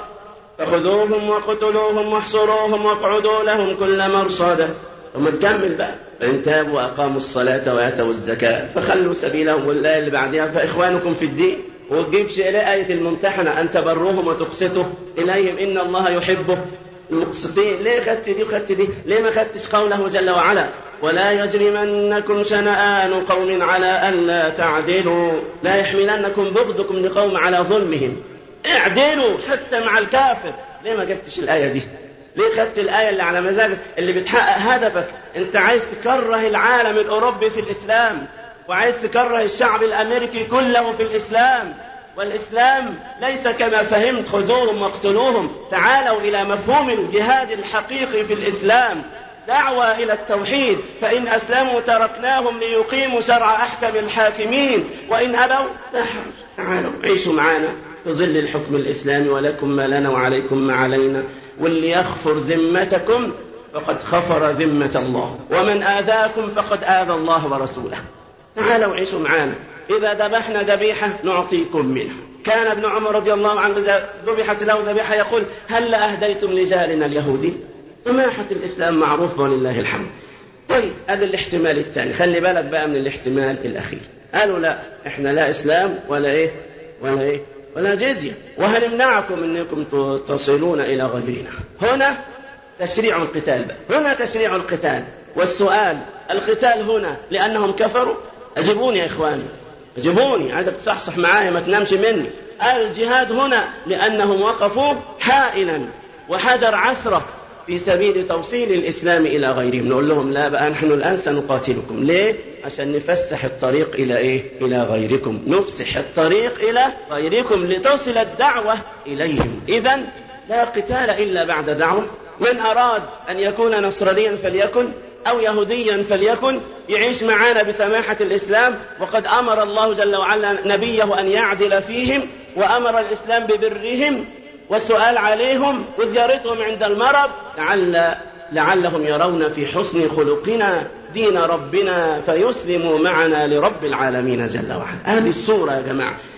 فخذوهم وقتلوهم واحصروهم واقعدوا لهم كل مرصد. ثم تكمل بقى فإن تابوا وأقاموا الصلاة وآتوا الزكاة فخلوا سبيلهم. والآية اللي بعدها فإخوانكم في الدين. وتجيبش إلى آية الممتحنة أن تبروهم وتقسطوا إليهم إن الله يحب المقسطين. ليه خدت دي وخدت دي؟ ليه ما خدتش قوله جل وعلا ولا يجرمنكم شنآن قوم على ألا تعدلوا لا يحملنكم بغضكم لقوم على ظلمهم اعدلوا حتى مع الكافر. ليه ما جبتش الآية دي؟ ليه خدت الآية اللي على مزاجك اللي بتحقق هدفك؟ انت عايز تكره العالم الأوروبي في الإسلام وعايز تكره الشعب الأمريكي كله في الإسلام. والإسلام ليس كما فهمت خذوهم واقتلوهم. تعالوا إلى مفهوم الجهاد الحقيقي في الإسلام دعوة إلى التوحيد. فإن أسلموا تركناهم ليقيموا شرع أحكم الحاكمين وإن أبوا لا حرج. تعالوا عيشوا معنا في ظل الحكم الإسلامي ولكم ما لنا وعليكم ما علينا. واللي يخفر ذمتكم فقد خفر ذمة الله ومن آذاكم فقد آذى الله ورسوله. تعالوا عيشوا معنا. إذا ذبحنا ذبيحة نعطيكم منها. كان ابن عمر رضي الله عنه إذا ذبحت له ذبيحة يقول هل أهديتم لجارنا اليهودي؟ سماحة الإسلام معروف ولله الحمد. طيب هذا الاحتمال الثاني. خلي بالك بقى من الاحتمال الأخير. قالوا لا احنا لا إسلام ولا إيه ولا إيه ولا جزية وهنمنعكم أنكم تصلون إلى غيرنا. هنا تشريع القتال بقى. هنا تشريع القتال. والسؤال القتال هنا لأنهم كفروا؟ أجيبوني يا إخواني أجيبوني عايزك تصحصح معايا ما تنامش مني. الجهاد هنا لأنهم وقفوا حائلا وحجر عثرة في سبيل توصيل الإسلام إلى غيرهم. نقول لهم لا بقى نحن الآن سنقاتلكم. ليه؟ عشان نفسح الطريق إلى إيه؟ إلى غيركم. نفسح الطريق إلى غيركم لتصل الدعوة إليهم. إذن لا قتال إلا بعد دعوة. من أراد أن يكون نصرانيا فليكن أو يهوديا فليكن يعيش معنا بسماحة الإسلام. وقد أمر الله جل وعلا نبيه أن يعدل فيهم وأمر الإسلام ببرهم والسؤال عليهم وزيارتهم عند المرض لعل لعلهم يرون في حسن خلقنا دين ربنا فيسلموا معنا لرب العالمين جل وعلا. هذه الصورة يا جماعة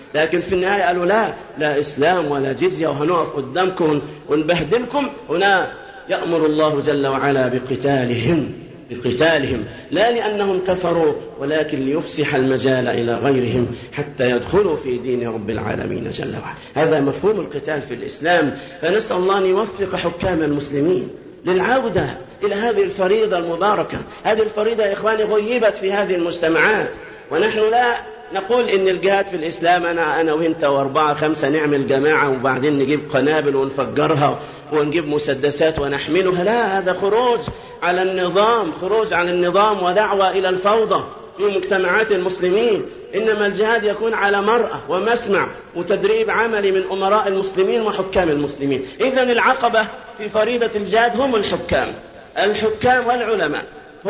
لكن في النهاية قالوا لا لا إسلام ولا جزية وهنقف قدامكم ونبهدلكم. هنا يأمر الله جل وعلا بقتالهم بقتالهم لا لأنهم كفروا ولكن ليفسح المجال إلى غيرهم حتى يدخلوا في دين رب العالمين جل وعلا. هذا مفهوم القتال في الإسلام. فنسأل الله أن يوفق حكام المسلمين للعودة إلى هذه الفريضة المباركة. هذه الفريضة يا إخواني غيبت في هذه المجتمعات، ونحن لا نقول إن الجهاد في الإسلام أنا أنا وإنت وأربعة خمسة نعمل جماعة وبعدين نجيب قنابل ونفجرها ونجيب مسدسات ونحملها. لا، هذا خروج على النظام، خروج عن النظام ودعوة إلى الفوضى في مجتمعات المسلمين. إنما الجهاد يكون على مرأة ومسمع وتدريب عملي من أمراء المسلمين وحكام المسلمين. إذن العقبة في فريضة الجهاد هم الحكام. الحكام والعلماء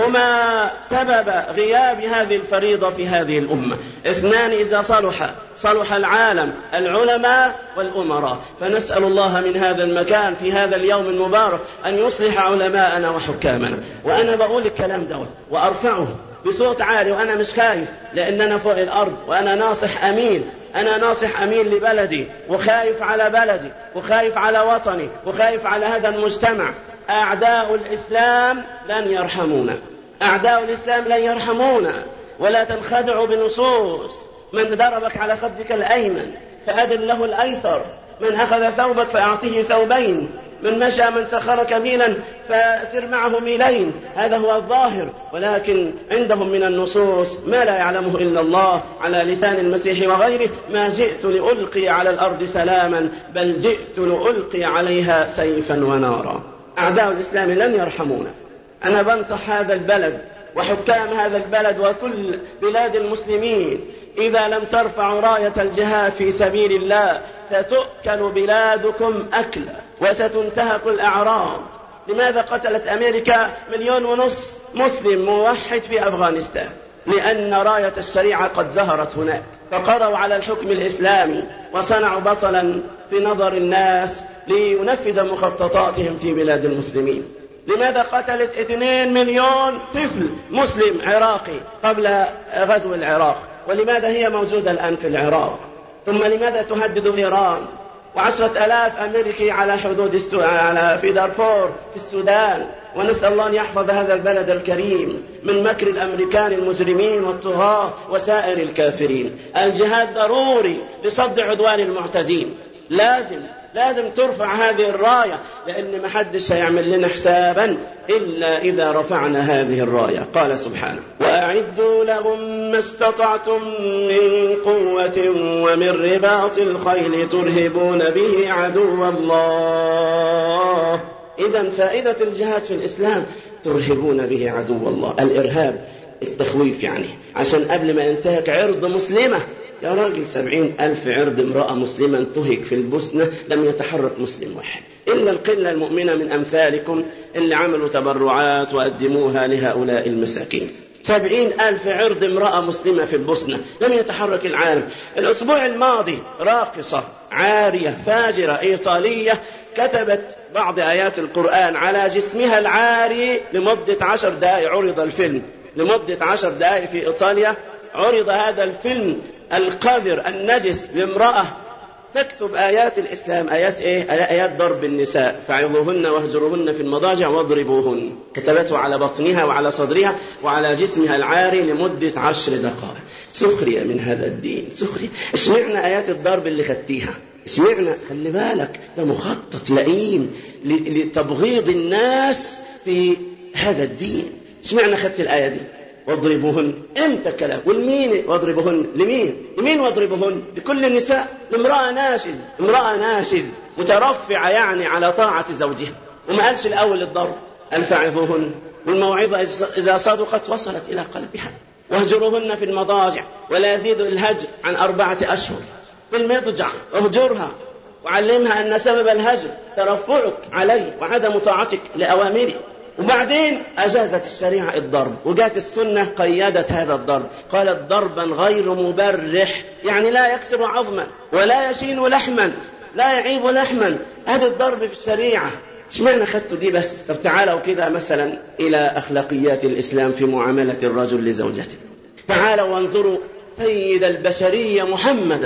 هما سبب غياب هذه الفريضة في هذه الأمة. اثنان إذا صلح صلح العالم، العلماء والأمراء. فنسأل الله من هذا المكان في هذا اليوم المبارك أن يصلح علماءنا وحكامنا. وأنا بقول الكلام دوت وأرفعه بصوت عالي وأنا مش خايف، لأن أنا فوق الأرض وأنا ناصح أمين. أنا ناصح أمين لبلدي وخايف على بلدي وخايف على وطني وخايف على هذا المجتمع. أعداء الإسلام لن يرحمونا، أعداء الإسلام لن يرحمونا. ولا تنخدعوا بنصوص من ضربك على خدك الأيمن فأذن له الأيسر، من أخذ ثوبك فأعطيه ثوبين، من مشى من سخرك ميلا فسر معه ميلين. هذا هو الظاهر، ولكن عندهم من النصوص ما لا يعلمه إلا الله على لسان المسيح وغيره: ما جئت لألقي على الأرض سلاما بل جئت لألقي عليها سيفا ونارا. أعداء الإسلام لن يرحمونا. أنا بنصح هذا البلد وحكام هذا البلد وكل بلاد المسلمين: إذا لم ترفعوا راية الجهاد في سبيل الله ستؤكل بلادكم أكلا وستنتهك الأعراض. لماذا قتلت أمريكا مليون ونص مسلم موحد في أفغانستان؟ لأن راية الشريعة قد ظهرت هناك، فقضوا على الحكم الإسلامي وصنعوا بطلا في نظر الناس لينفذ مخططاتهم في بلاد المسلمين. لماذا قتلت اثنين مليون طفل مسلم عراقي قبل غزو العراق؟ ولماذا هي موجودة الآن في العراق؟ ثم لماذا تهدد إيران؟ وعشرة آلاف أمريكي على حدود السو... على في دارفور في السودان. ونسأل الله أن يحفظ هذا البلد الكريم من مكر الأمريكان المجرمين والطغاة وسائر الكافرين. الجهاد ضروري لصد عدوان المعتدين. لازم لازم ترفع هذه الراية، لأن ما حدش هيعمل لنا حسابا إلا إذا رفعنا هذه الراية. قال سبحانه: وأعدوا لهم ما استطعتم من قوة ومن رباط الخيل ترهبون به عدو الله. إذن فائدة الجهاد في الإسلام ترهبون به عدو الله. الإرهاب التخويف، يعني عشان قبل ما ينتهك عرض مسلمة. يا راجل، سبعين ألف عرض امرأة مسلمة انتهك في البوسنة، لم يتحرك مسلم واحد إلا القلة المؤمنة من أمثالكم اللي عملوا تبرعات وقدموها لهؤلاء المساكين. سبعين ألف عرض امرأة مسلمة في البوسنة، لم يتحرك العالم. الأسبوع الماضي راقصة عارية فاجرة إيطالية كتبت بعض آيات القرآن على جسمها العاري لمدة عشر دقائق. عرض الفيلم لمدة عشر دقائق في إيطاليا. عرض هذا الفيلم القذر النجس لامرأة تكتب آيات الإسلام. آيات إيه؟ آيات ضرب النساء: فعظوهن واهجروهن في المضاجع واضربوهن. كتبته على بطنها وعلى صدرها وعلى جسمها العاري لمدة عشر دقائق. سخرية من هذا الدين، سخرية. اسمعنا آيات الضرب اللي خدتيها، اسمعنا. خلي بالك، ده مخطط لئيم لتبغيض الناس في هذا الدين. اسمعنا خدت الآية دي: واضربوهن. امتى كلام؟ والمين واضربوهن؟ لمين؟ لمين واضربوهن؟ لكل النساء؟ لامرأة ناشز، امرأة ناشز مترفعة يعني على طاعة زوجها. وما قالش الأول للضرب، قال فعظوهن. والموعظة إذا صدقت وصلت إلى قلبها. واهجروهن في المضاجع، ولا يزيد الهجر عن أربعة أشهر. في المضجع اهجرها وعلمها أن سبب الهجر ترفعك عليه وعدم طاعتك لأوامره. وبعدين أجازت الشريعة الضرب، وجاءت السنة قيدت هذا الضرب، قالت ضربا غير مبرح، يعني لا يكسر عظما ولا يشين لحما، لا يعيب لحما. هذا الضرب في الشريعة. اشمعنى خدتوا دي بس؟ طب تعالوا كده مثلا إلى أخلاقيات الإسلام في معاملة الرجل لزوجته. تعالوا وانظروا سيد البشرية محمدا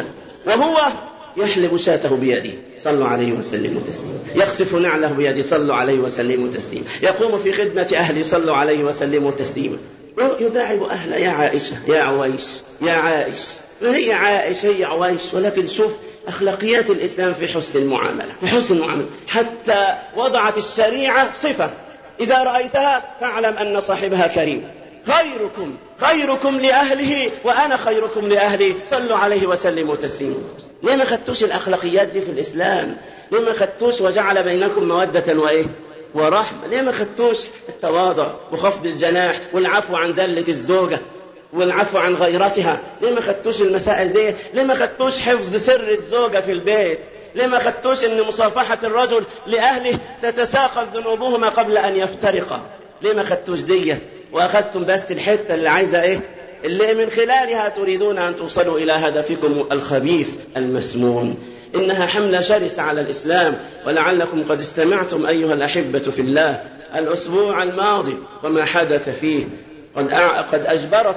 وهو يحلب شاته بيده صلوا عليه وسلموا تسليما، يخسف نعله بيده صلوا عليه وسلموا تسليما، يقوم في خدمة أهله صلوا عليه وسلموا تسليما، يداعب أهله يا عائشة يا عويش يا عائش، هي عائش هي عويش، ولكن شوف أخلاقيات الإسلام في حسن المعاملة، في حسن المعاملة، حتى وضعت الشريعة صفة إذا رأيتها فاعلم أن صاحبها كريم. خيركم خيركم لأهله وأنا خيركم لأهلي صلوا عليه وسلموا تسليما. ليه ما خدتوش الأخلاقيات دي في الإسلام؟ ليه ما خدتوش وجعل بينكم مودة وإيه ورحمة؟ ليه ما خدتوش التواضع وخفض الجناح والعفو عن زلة الزوجة والعفو عن غيرتها؟ ليه ما خدتوش المسائل دي؟ ليه ما خدتوش حفظ سر الزوجة في البيت؟ ليه ما خدتوش ان مصافحة الرجل لأهله تتساقط ذنوبهما قبل أن يفترقا؟ ليه ما خدتوش ديت وأخذتم بس الحتة اللي عايزة إيه، اللي من خلالها تريدون أن توصلوا إلى هدفكم الخبيث المسموم؟ إنها حملة شرسة على الإسلام، ولعلكم قد استمعتم أيها الأحبة في الله الأسبوع الماضي وما حدث فيه. قد قد أجبرت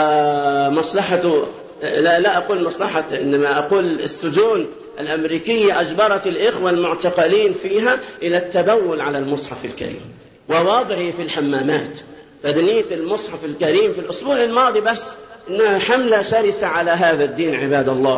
آه مصلحة لا لا أقول مصلحة إنما أقول السجون الأمريكية أجبرت الإخوة المعتقلين فيها إلى التبول على المصحف الكريم ووضعه في الحمامات، تدنيس المصحف الكريم في الأسبوع الماضي بس. إنها حملة شرسة على هذا الدين عباد الله.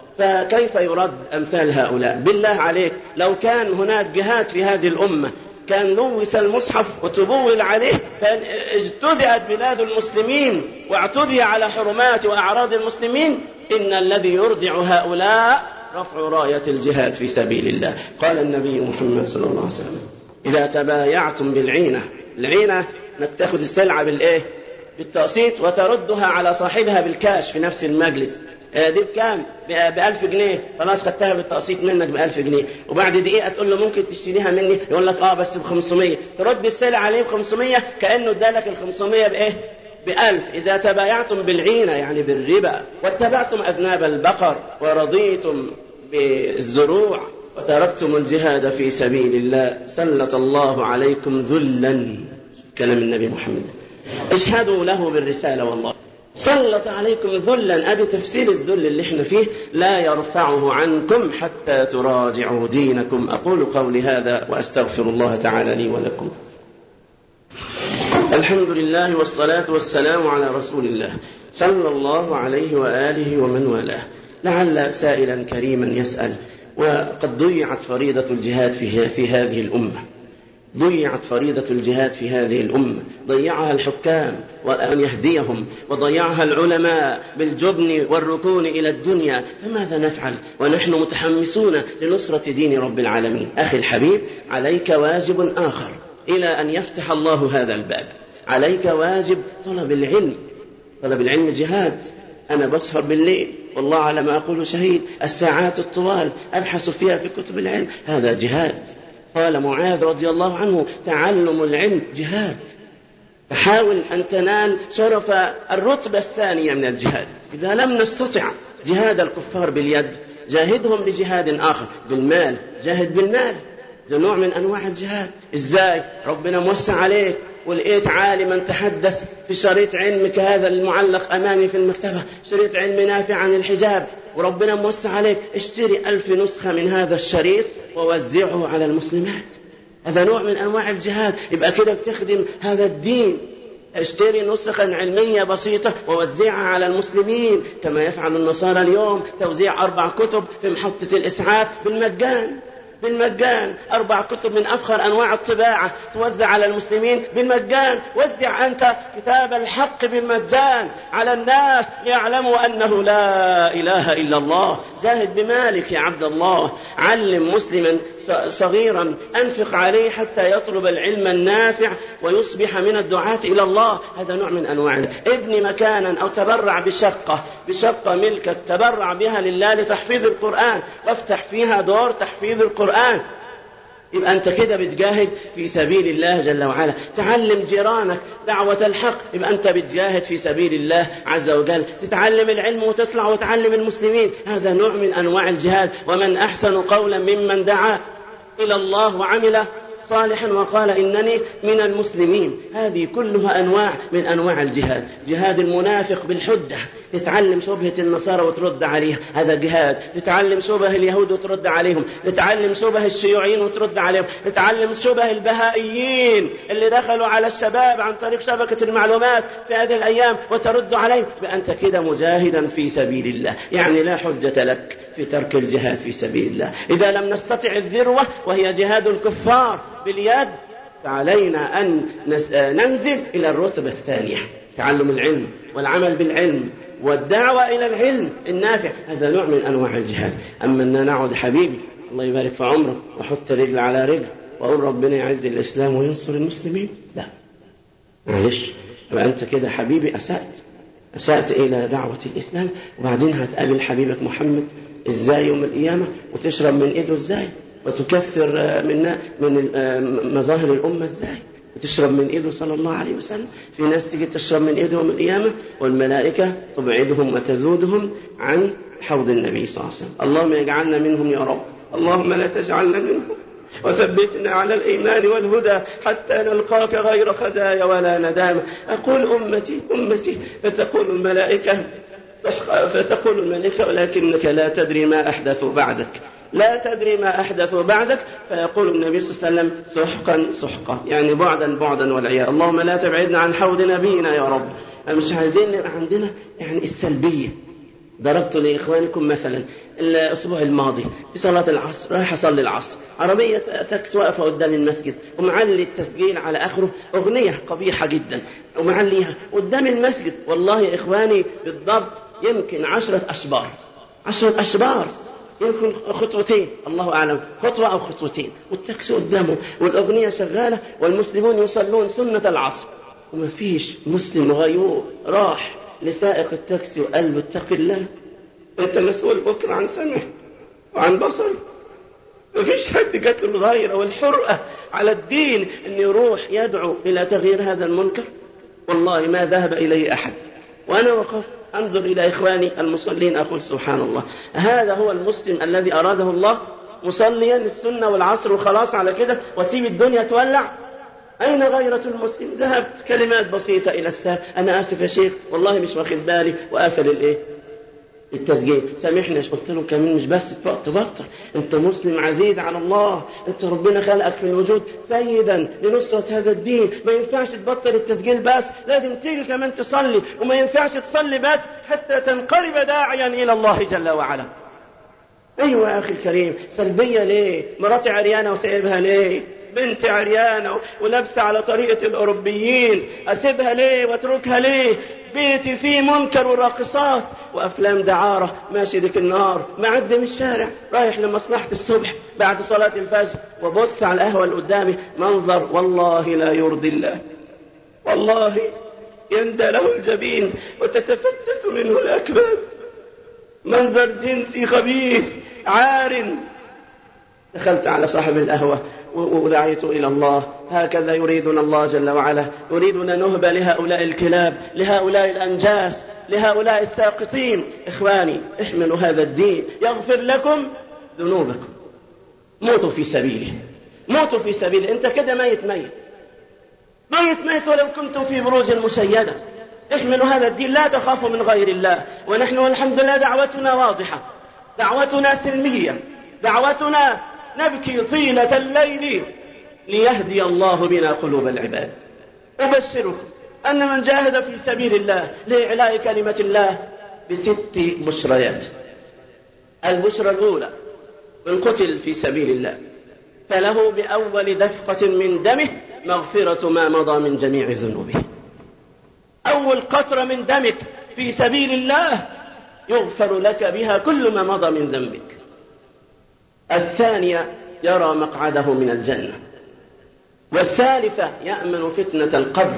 فكيف يرد أمثال هؤلاء؟ بالله عليك لو كان هناك جهاد في هذه الأمة كان لوث المصحف وتبول عليه، كان اجتزأت بلاد المسلمين واعتدي على حرمات وأعراض المسلمين. إن الذي يرضع هؤلاء رفع راية الجهاد في سبيل الله. قال النبي محمد صلى الله عليه وسلم إذا تبايعتم بالعينة، العينة انك تاخد السلعة بالايه بالتقسيط وتردها على صاحبها بالكاش في نفس المجلس. دي بكام؟ بألف جنيه، خلاص خدتها بالتقسيط منك بألف جنيه، وبعد دقيقة تقول له ممكن تشتريها مني، يقول لك اه بس بخمسمية، ترد السلعة عليه بخمسمية كأنه ادالك الخمسمية بايه بألف. إذا تبايعتم بالعينة يعني بالربا واتبعتم أذناب البقر ورضيتم بالزروع وتركتم الجهاد في سبيل الله سلط الله عليكم ذلا. كلام النبي محمد، اشهدوا له بالرسالة والله سلط عليكم ذلا. ادي تفسير الذل اللي احنا فيه، لا يرفعه عنكم حتى تراجعوا دينكم. اقول قولي هذا واستغفر الله تعالى لي ولكم. الحمد لله والصلاة والسلام على رسول الله صلى الله عليه وآله ومن والاه. لعل سائلا كريما يسأل، وقد ضيعت فريضة الجهاد في, في هذه الأمة، ضيعت فريضة الجهاد في هذه الأمة، ضيعها الحكام وأن يهديهم، وضيعها العلماء بالجبن والركون إلى الدنيا. فماذا نفعل ونحن متحمسون لنصرة دين رب العالمين؟ أخي الحبيب، عليك واجب آخر إلى أن يفتح الله هذا الباب. عليك واجب طلب العلم. طلب العلم جهاد. أنا بسهر بالليل والله على ما أقول شهيد، الساعات الطوال أبحث فيها في كتب العلم، هذا جهاد. قال معاذ رضي الله عنه تعلم العلم جهاد. فحاول أن تنال شرف الرتبة الثانية من الجهاد. إذا لم نستطع جهاد الكفار باليد جاهدهم بجهاد آخر، بالمال، جاهد بالمال، ده نوع من أنواع الجهاد. إزاي؟ ربنا موسع عليك ولقيت عالما تحدث في شريط علم كهذا المعلق أمامي في المكتبة، شريط علم نافع عن الحجاب، وربنا موسع عليك، اشتري ألف نسخة من هذا الشريط ووزعه على المسلمات. هذا نوع من أنواع الجهاد. يبقى كده بتخدم هذا الدين. اشتري نسخة علمية بسيطة ووزعها على المسلمين، كما يفعل النصارى اليوم، توزيع أربع كتب في محطة الإسعاف بالمجان. بالمجان أربع كتب من أفخر أنواع الطباعة توزع على المسلمين بالمجان. وزع أنت كتاب الحق بالمجان على الناس ليعلموا أنه لا إله إلا الله. جاهد بمالك يا عبد الله. علم مسلما صغيرا، أنفق عليه حتى يطلب العلم النافع ويصبح من الدعاة إلى الله. هذا نوع من أنواع. ابن مكانا أو تبرع بشقة بشقة ملكك، تبرع بها لله لتحفيظ القرآن، وافتح فيها دور تحفيظ القرآن. يبقى أنت كده بتجاهد في سبيل الله جل وعلا. تعلم جيرانك دعوة الحق، يبقى أنت بتجاهد في سبيل الله عز وجل. تتعلم العلم وتطلع وتعلم المسلمين، هذا نوع من أنواع الجهاد. ومن أحسن قولا ممن دعا إلى الله وعمل صالحا وقال إنني من المسلمين. هذه كلها أنواع من أنواع الجهاد. جهاد المنافق بالحجة، تتعلم شبهة النصارى وترد عليها، هذا جهاد. تتعلم شبه اليهود وترد عليهم، تتعلم شبه الشيوعيين وترد عليهم، تتعلم شبه البهائيين اللي دخلوا على الشباب عن طريق شبكة المعلومات في هذه الأيام وترد عليهم، فأنت كده مجاهدا في سبيل الله. يعني لا حجة لك في ترك الجهاد في سبيل الله. إذا لم نستطع الذروة وهي جهاد الكفار باليد، فعلينا أن ننزل إلى الرتبة الثانية، تعلم العلم والعمل بالعلم والدعوة إلى العلم النافع. هذا نوع من أنواع الجهاد. أما أننا نعود حبيبي الله يبارك في عمرك وحط رجل على رجل وأقول ربنا يعز الإسلام وينصر المسلمين، لا معلش، يبقى أنت كده حبيبي أسأت أسأت إلى دعوة الإسلام. وبعدين هتقابل حبيبك محمد إزاي يوم القيامة وتشرب من إيده إزاي، وتكثر من من مظاهر الأمة إزاي، وتشرب من إيده صلى الله عليه وسلم. في ناس تيجي تشرب من إيده يوم القيامة والملائكة تبعدهم وتذودهم عن حوض النبي صلى الله عليه وسلم. اللهم يجعلنا منهم يا رب، اللهم لا تجعلنا منهم، وثبتنا على الإيمان والهدى حتى نلقاك غير خزايا ولا ندامة. أقول أمتي أمتي فتقول الملائكة فتقول الملائكة ولكنك لا تدري ما أحدثوا بعدك، لا تدري ما أحدثوا بعدك. فيقول النبي صلى الله عليه وسلم سحقا سحقا، يعني بعدا بعدا والعياذ. اللهم لا تبعدنا عن حوض نبينا يا رب. مش عايزين يبقى عندنا يعني السلبية. ضربت لإخوانكم مثلا الأسبوع الماضي في صلاة العصر، رايح أصلي العصر، عربية تاكس واقفة قدام المسجد ومعلي التسجيل على آخره أغنية قبيحة جدا ومعليها قدام المسجد. والله يا إخواني بالضبط يمكن عشرة أشبار عشرة أشبار يمكن خطوتين، الله أعلم، خطوة أو خطوتين، والتاكسي قدامه والأغنية شغالة والمسلمون يصلون سنة العصر، وما فيش مسلم غيور راح لسائق التاكسي وقال له اتق الله، أنت مسؤول بكرة عن سمعه وعن بصره. ما فيش حد جات له الغيرة والحرقة على الدين أن يروح يدعو إلى تغيير هذا المنكر. والله ما ذهب إليه أحد. وأنا وقف أنظر إلى إخواني المصلين أقول سبحان الله، هذا هو المسلم الذي أراده الله، مصليا السنة والعصر وخلاص على كده وسيب الدنيا تولع؟ أين غيرة المسلم؟ ذهبت كلمات بسيطة إلى الساعة، أنا آسف يا شيخ والله مش واخد بالي، وقفل الإيه؟ التسجيل، سامحني. قلت له كمان مش بس تبطل، أنت مسلم عزيز على الله، أنت ربنا خلقك في الوجود سيدا لنصرة هذا الدين، ما ينفعش تبطل التسجيل بس، لازم تيجي كمان تصلي، وما ينفعش تصلي بس حتى تنقلب داعيا إلى الله جل وعلا. أيوة يا أخي الكريم، سلبية ليه؟ مراتي عريانة وسيبها ليه؟ بنت عريانة ولابسة على طريقة الأوروبيين أسيبها ليه واتركها ليه؟ بيتي فيه منكر وراقصات وأفلام دعارة، ماشي ديك النهار معدي من الشارع رايح لمصلحة الصبح بعد صلاة الفجر وبص على القهوة اللي قدامي منظر والله لا يرضي الله، والله يندى له الجبين وتتفتت منه الأكباد، منظر جنسي خبيث عار. دخلت على صاحب القهوة ودعيت إلى الله، هكذا يريدنا الله جل وعلا، يريدنا نهبة لهؤلاء الكلاب، لهؤلاء الأنجاس، لهؤلاء الساقطين. إخواني احملوا هذا الدين يغفر لكم ذنوبكم، موتوا في سبيله، موتوا في سبيله. انت كده ميت ميت ميت ميت ولو كنتم في بروج مشيدة. احملوا هذا الدين، لا تخافوا من غير الله. ونحن والحمد لله دعوتنا واضحة، دعوتنا سلمية، دعوتنا نبكي طيلة الليل ليهدي الله بنا قلوب العباد. أبشركم أن من جاهد في سبيل الله لإعلاء كلمة الله بست بشريات. البشرى الأولى من قتل في سبيل الله فله بأول دفقة من دمه مغفرة ما مضى من جميع ذنوبه. أول قطرة من دمك في سبيل الله يغفر لك بها كل ما مضى من ذنبك. الثانية يرى مقعده من الجنة. والثالثة يأمن فتنة القبر.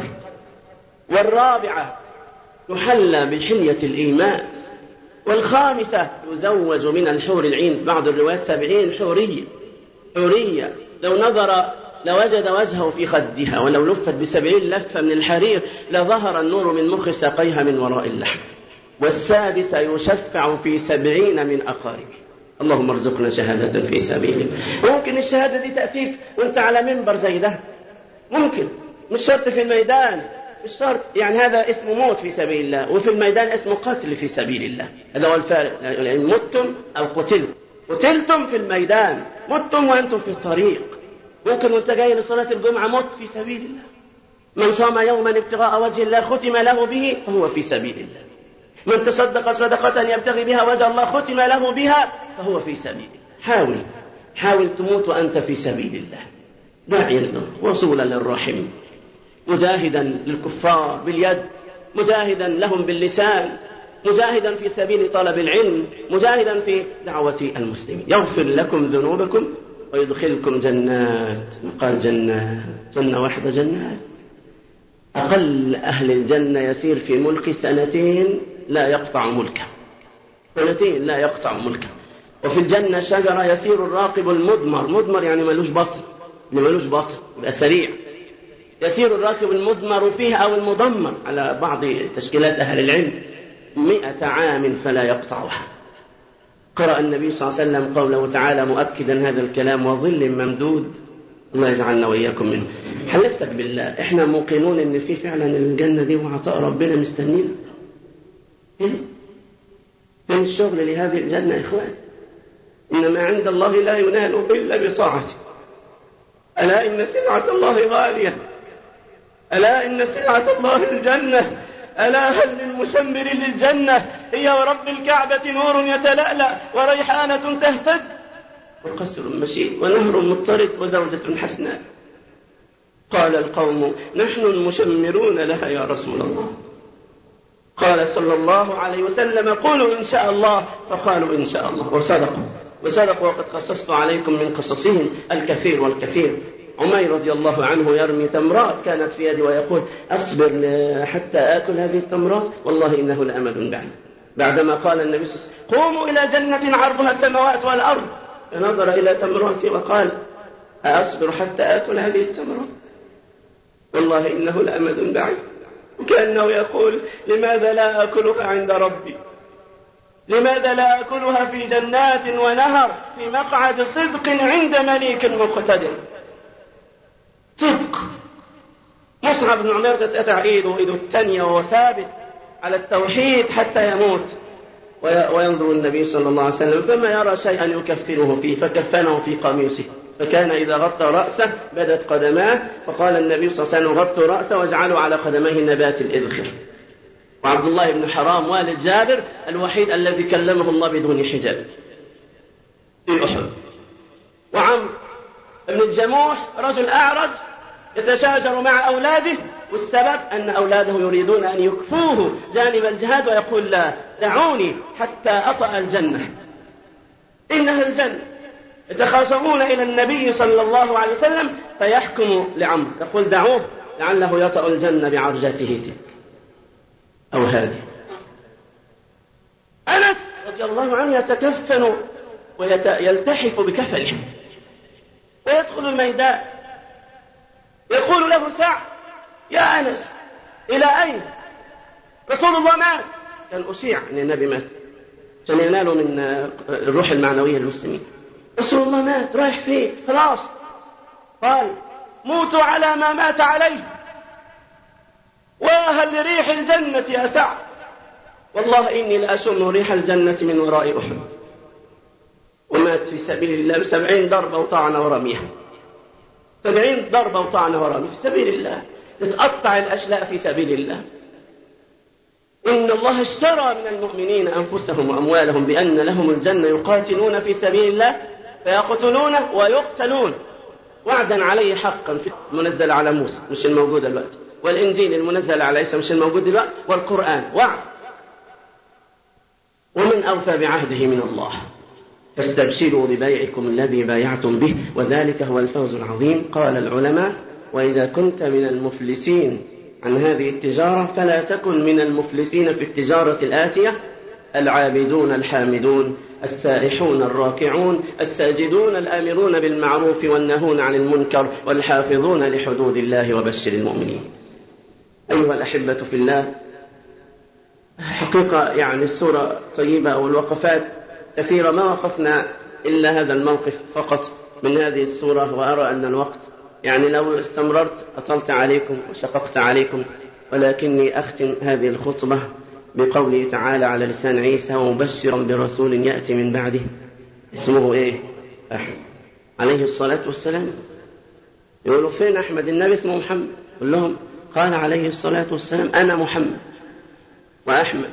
والرابعة يحلى بحلية الإيمان. والخامسة يزوج من الحور العين، بعض الروايات سبعين حورية حورية لو نظر لوجد وجهه في خدها، ولو لفت بسبعين لفة من الحرير لظهر النور من مخ ساقيها من وراء اللحم. والسادسة يشفع في سبعين من أقاربه. اللهم ارزقنا شهادة في سبيلك. ممكن الشهادة دي تأتيك وانت على منبر زي ده، ممكن مش شرط في الميدان، مش شرط، يعني هذا اسمه موت في سبيل الله، وفي الميدان اسمه قتل في سبيل الله. هذا هو الفارق، يعني متم أو قتلتم. قتلتم في الميدان، متم وأنتم في الطريق. ممكن وانت جاي لصلاة الجمعة مت في سبيل الله. من صام يوما ابتغاء وجه الله ختم له به فهو في سبيل الله. من تصدق صدقة يبتغي بها وجه الله ختم له بها فهو في سبيل الله. حاول حاول تموت وأنت في سبيل الله، داعيا للبر وصولا للرحم، مجاهدا للكفار باليد، مجاهدا لهم باللسان، مجاهدا في سبيل طلب العلم، مجاهدا في دعوة المسلمين. يغفر لكم ذنوبكم ويدخلكم جنات. قال جنات، جنة واحدة جنات. أقل أهل الجنة يسير في ملك سنتين لا يقطع ملكه، سنتين لا يقطع ملكه. وفي الجنة شجرة يسير الراقب المدمر، مدمر يعني ملوش بطن، اللي ملوش بطن يبقى سريع. يسير الراكب المدمر فيها أو المدمر على بعض تشكيلات أهل العلم مئة عام فلا يقطعها. قرأ النبي صلى الله عليه وسلم قوله تعالى مؤكدا هذا الكلام وظل ممدود. الله يجعلنا وإياكم منه. حلفتك بالله إحنا موقنون إن في فعلا الجنة دي وعطاء ربنا مستنينا. هنا من الشغل لهذه الجنة يا إخوان. إنما عند الله لا ينال إلا بطاعته. ألا إن سلعة الله غالية، ألا إن سلعة الله الجنة، ألا هل من مشمر للجنة هي ورب الكعبة نور يتلألأ وريحانة تهتز وقصر مشيد ونهر مضطرد وزوجة حسناء. قال القوم نحن المشمرون لها يا رسول الله. قال صلى الله عليه وسلم قولوا إن شاء الله، فقالوا إن شاء الله وصدقوا وصدقوا وقد قصصت عليكم من قصصهم الكثير والكثير. عمير رضي الله عنه يرمي تمرات كانت في يده ويقول أصبر حتى آكل هذه التمرات والله إنه لأمل بعيد. بعدما قال النبي صلى الله عليه وسلم قوموا إلى جنة عرضها السماوات والأرض، فنظر إلى تمراته وقال أصبر حتى آكل هذه التمرات والله إنه لأمل بعيد. وكأنه يقول لماذا لا أكلها عند ربي، لماذا لا أكلها في جنات ونهر في مقعد صدق عند مليك مقتدر. صدق. مصعب بن عمير تتأتى إيده إيده الثانية وهو ثابت على التوحيد حتى يموت، وينظر النبي صلى الله عليه وسلم فما يرى شيئا يكفره فيه فكفنه في قميصه، فكان إذا غطى رأسه بدت قدماه، فقال النبي صلى الله عليه وسلم غطوا رأسه واجعلوا على قدميه نبات الإذخر. وعبد الله بن حرام والد جابر الوحيد الذي كلمه الله بدون حجاب في أحد. وعمرو بن الجموح رجل أعرج يتشاجر مع أولاده، والسبب أن أولاده يريدون أن يكفوه جانب الجهاد ويقول لا دعوني حتى أطأ الجنة، إنها الجنة. يتخاصمون إلى النبي صلى الله عليه وسلم فيحكم لعمرو يقول دعوه لعله يطأ الجنة بعرجته تلك أو هذه. أنس رضي الله عنه يتكفن ويلتحف بكفنه ويدخل الميدان، يقول له سعد يا أنس إلى أين؟ رسول الله مات. كان أشيع أن النبي مات عشان ينالوا من الروح المعنوية للمسلمين. رسول الله مات، رايح فيه خلاص. قال موتوا على ما مات عليه، وهل لريح الجنة يا سعد، والله إني لأشم ريح الجنة من وراء أحد. ومات في سبيل الله بسبعين ضربة وطعنة ورميها، سبعين ضربة وطعنة ورميها في سبيل الله، تتقطع الأشلاء في سبيل الله. إن الله اشترى من المؤمنين أنفسهم وأموالهم بأن لهم الجنة يقاتلون في سبيل الله فيقتلون ويقتلون وعدا عليه حقا في المنزل على موسى مش الموجود دلوقتي، والإنجيل المنزل على عيسى مش الموجود دلوقتي، والقرآن وعد. ومن أوفى بعهده من الله، فاستبشروا ببيعكم الذي بايعتم به وذلك هو الفوز العظيم. قال العلماء وإذا كنت من المفلسين عن هذه التجارة فلا تكن من المفلسين في التجارة الآتية: العابدون الحامدون السائحون الراكعون الساجدون الآمرون بالمعروف والنهون عن المنكر والحافظون لحدود الله وبشر المؤمنين. أيها الأحبة في الله، حقيقة يعني السورة طيبة والوقفات كثيرة، ما وقفنا إلا هذا الموقف فقط من هذه السورة، وأرى أن الوقت يعني لو استمررت أطلت عليكم وشققت عليكم، ولكني أختم هذه الخطبة بقوله تعالى على لسان عيسى: ومبشرا برسول يأتي من بعده اسمه إيه؟ أحمد عليه الصلاة والسلام. يقولوا فين أحمد؟ النبي اسمه محمد. قل لهم قال عليه الصلاة والسلام: أنا محمد وأحمد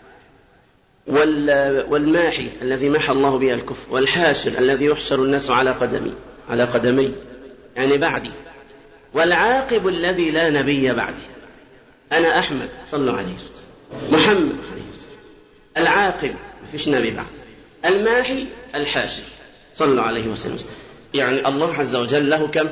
والماحي الذي محى الله به الكفر، والحاشر الذي يحشر الناس على قدمي على قدمي يعني بعدي، والعاقب الذي لا نبي بعدي. أنا أحمد صلوا عليه وسلم، محمد عليه وسلم، العاقب مفيش نبي بعد، الماحي الحاشر صلوا عليه وسلم. يعني الله عز وجل له كم؟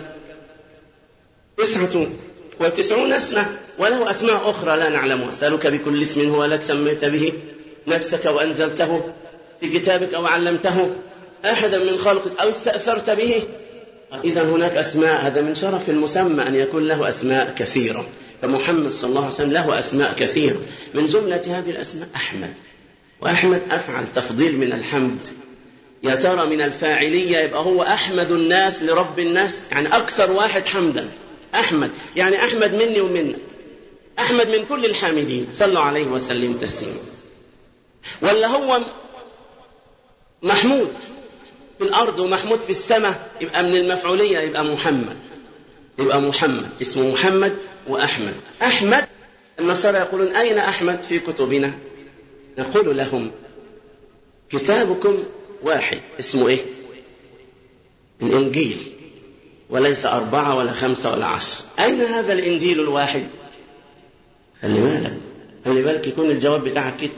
تسعة وتسعون اسمه، وله أسماء أخرى لا نعلمها. أسألك بكل اسم هو لك سميت به نفسك وأنزلته في كتابك أو علمته أحدا من خلقك أو استأثرت به. إذن هناك أسماء، هذا من شرف المسمى أن يكون له أسماء كثيرة. فمحمد صلى الله عليه وسلم له أسماء كثيرة، من جملة هذه الأسماء أحمد. وأحمد أفعل تفضيل من الحمد. يا ترى من الفاعلية يبقى هو أحمد الناس لرب الناس، يعني أكثر واحد حمدا أحمد، يعني أحمد مني ومنك، أحمد من كل الحامدين صلوا عليه وسلم تسليما. ولا هو محمود في الأرض ومحمود في السماء، يبقى من المفعولية يبقى محمد، يبقى محمد اسمه محمد وأحمد. أحمد النصارى يقولون أين أحمد في كتبنا؟ نقول لهم كتابكم واحد اسمه إيه؟ الإنجيل، وليس أربعة ولا خمسة ولا عشر. أين هذا الإنجيل الواحد؟ خلي بالك خلي بالك يكون الجواب بتاعك كده.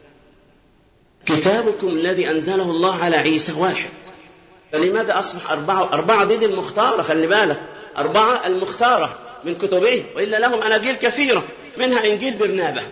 كتابكم الذي أنزله الله على عيسى واحد، فلماذا أصبح أربعة؟ أربعة دي, دي المختارة، خلي بالك، أربعة المختارة من كتبه، وإلا لهم أناجيل كثيرة منها إنجيل برنابة.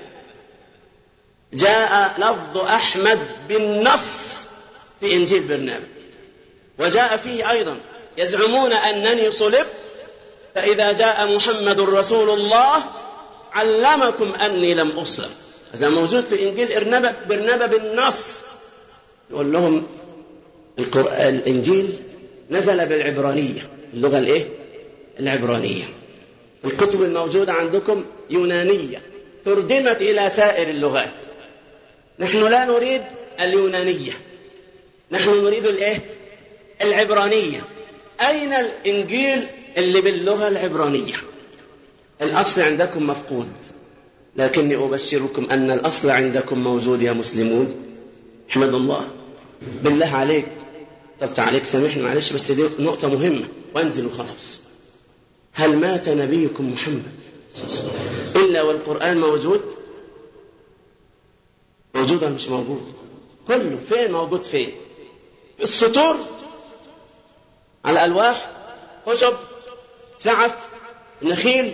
جاء لفظ أحمد بالنص في إنجيل برنابة، وجاء فيه أيضا: يزعمون أنني صلبت فإذا جاء محمد رسول الله علمكم أني لم أصلب. هذا موجود في إنجيل برنابة بالنص. يقول لهم القرآن الإنجيل نزل بالعبرانية، اللغة الإيه؟ العبرانية. الكتب الموجودة عندكم يونانية ترجمت إلى سائر اللغات. نحن لا نريد اليونانية، نحن نريد الإيه؟ العبرانية. أين الإنجيل اللي باللغة العبرانية؟ الأصل عندكم مفقود، لكني أبشركم أن الأصل عندكم موجود يا مسلمون. احمد الله. بالله عليك طلت عليك سامحني معلش، بس دي نقطة مهمة وانزلوا خلاص. هل مات نبيكم محمد إلا والقرآن موجود؟ موجود ولا مش موجود؟ كله فين موجود؟ فين؟ في السطور، على ألواح، خشب، سعف، نخيل،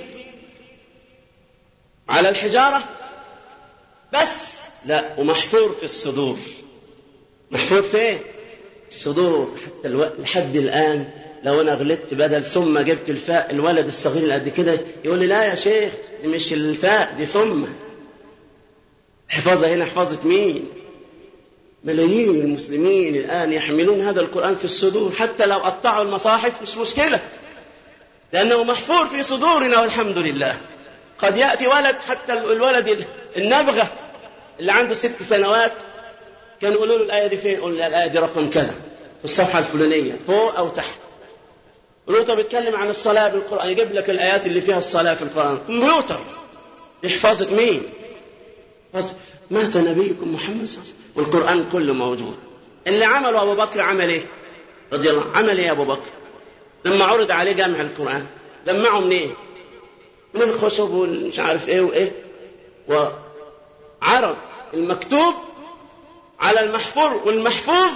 على الحجارة بس؟ لا، ومحفور في الصدور. محفور فين؟ الصدور. حتى الو... لحد الآن لو أنا غلطت بدل ثم جبت الفاء، الولد الصغير اللي قد كده يقول لي: لا يا شيخ دي مش الفاء، دي ثم. حفاظة هنا حفاظة مين؟ ملايين المسلمين الآن يحملون هذا القرآن في الصدور، حتى لو قطعوا المصاحف مش مشكلة، لأنه محفور في صدورنا والحمد لله. قد يأتي ولد، حتى الولد النبغة اللي عنده ست سنوات كان يقولوا له: الآية دي فين؟ يقول له: الآية دي رقم كذا في الصفحة الفلانية فوق أو تحت. يقول له: طب بيتكلم عن الصلاة بالقرآن، يجيب لك الآيات اللي فيها الصلاة في القرآن. كمبيوتر. حفاظة مين؟ مات نبيكم محمد صلى الله عليه وسلم والقرآن كله موجود. اللي عمله أبو بكر عمل إيه رضي الله عنه؟ عمل إيه أبو بكر لما عرض عليه جمع القرآن؟ جمعه منين؟ إيه؟ من الخشب والمش عارف إيه وإيه، وعرض المكتوب على المحفور والمحفوظ،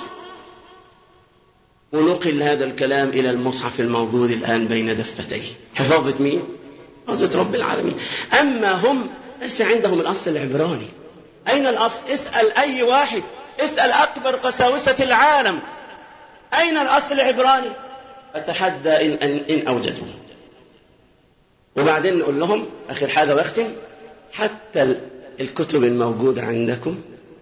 ونقل هذا الكلام إلى المصحف الموجود الآن بين دفتيه. حفاظة مين؟ حفاظة رب العالمين. أما هم ليس عندهم الأصل العبراني. أين الأصل؟ اسأل أي واحد، اسأل أكبر قساوسة العالم، أين الأصل العبراني؟ أتحدى إن, إن, إن أوجدوا. وبعدين نقول لهم آخر حاجة واختم: حتى الكتب الموجودة عندكم،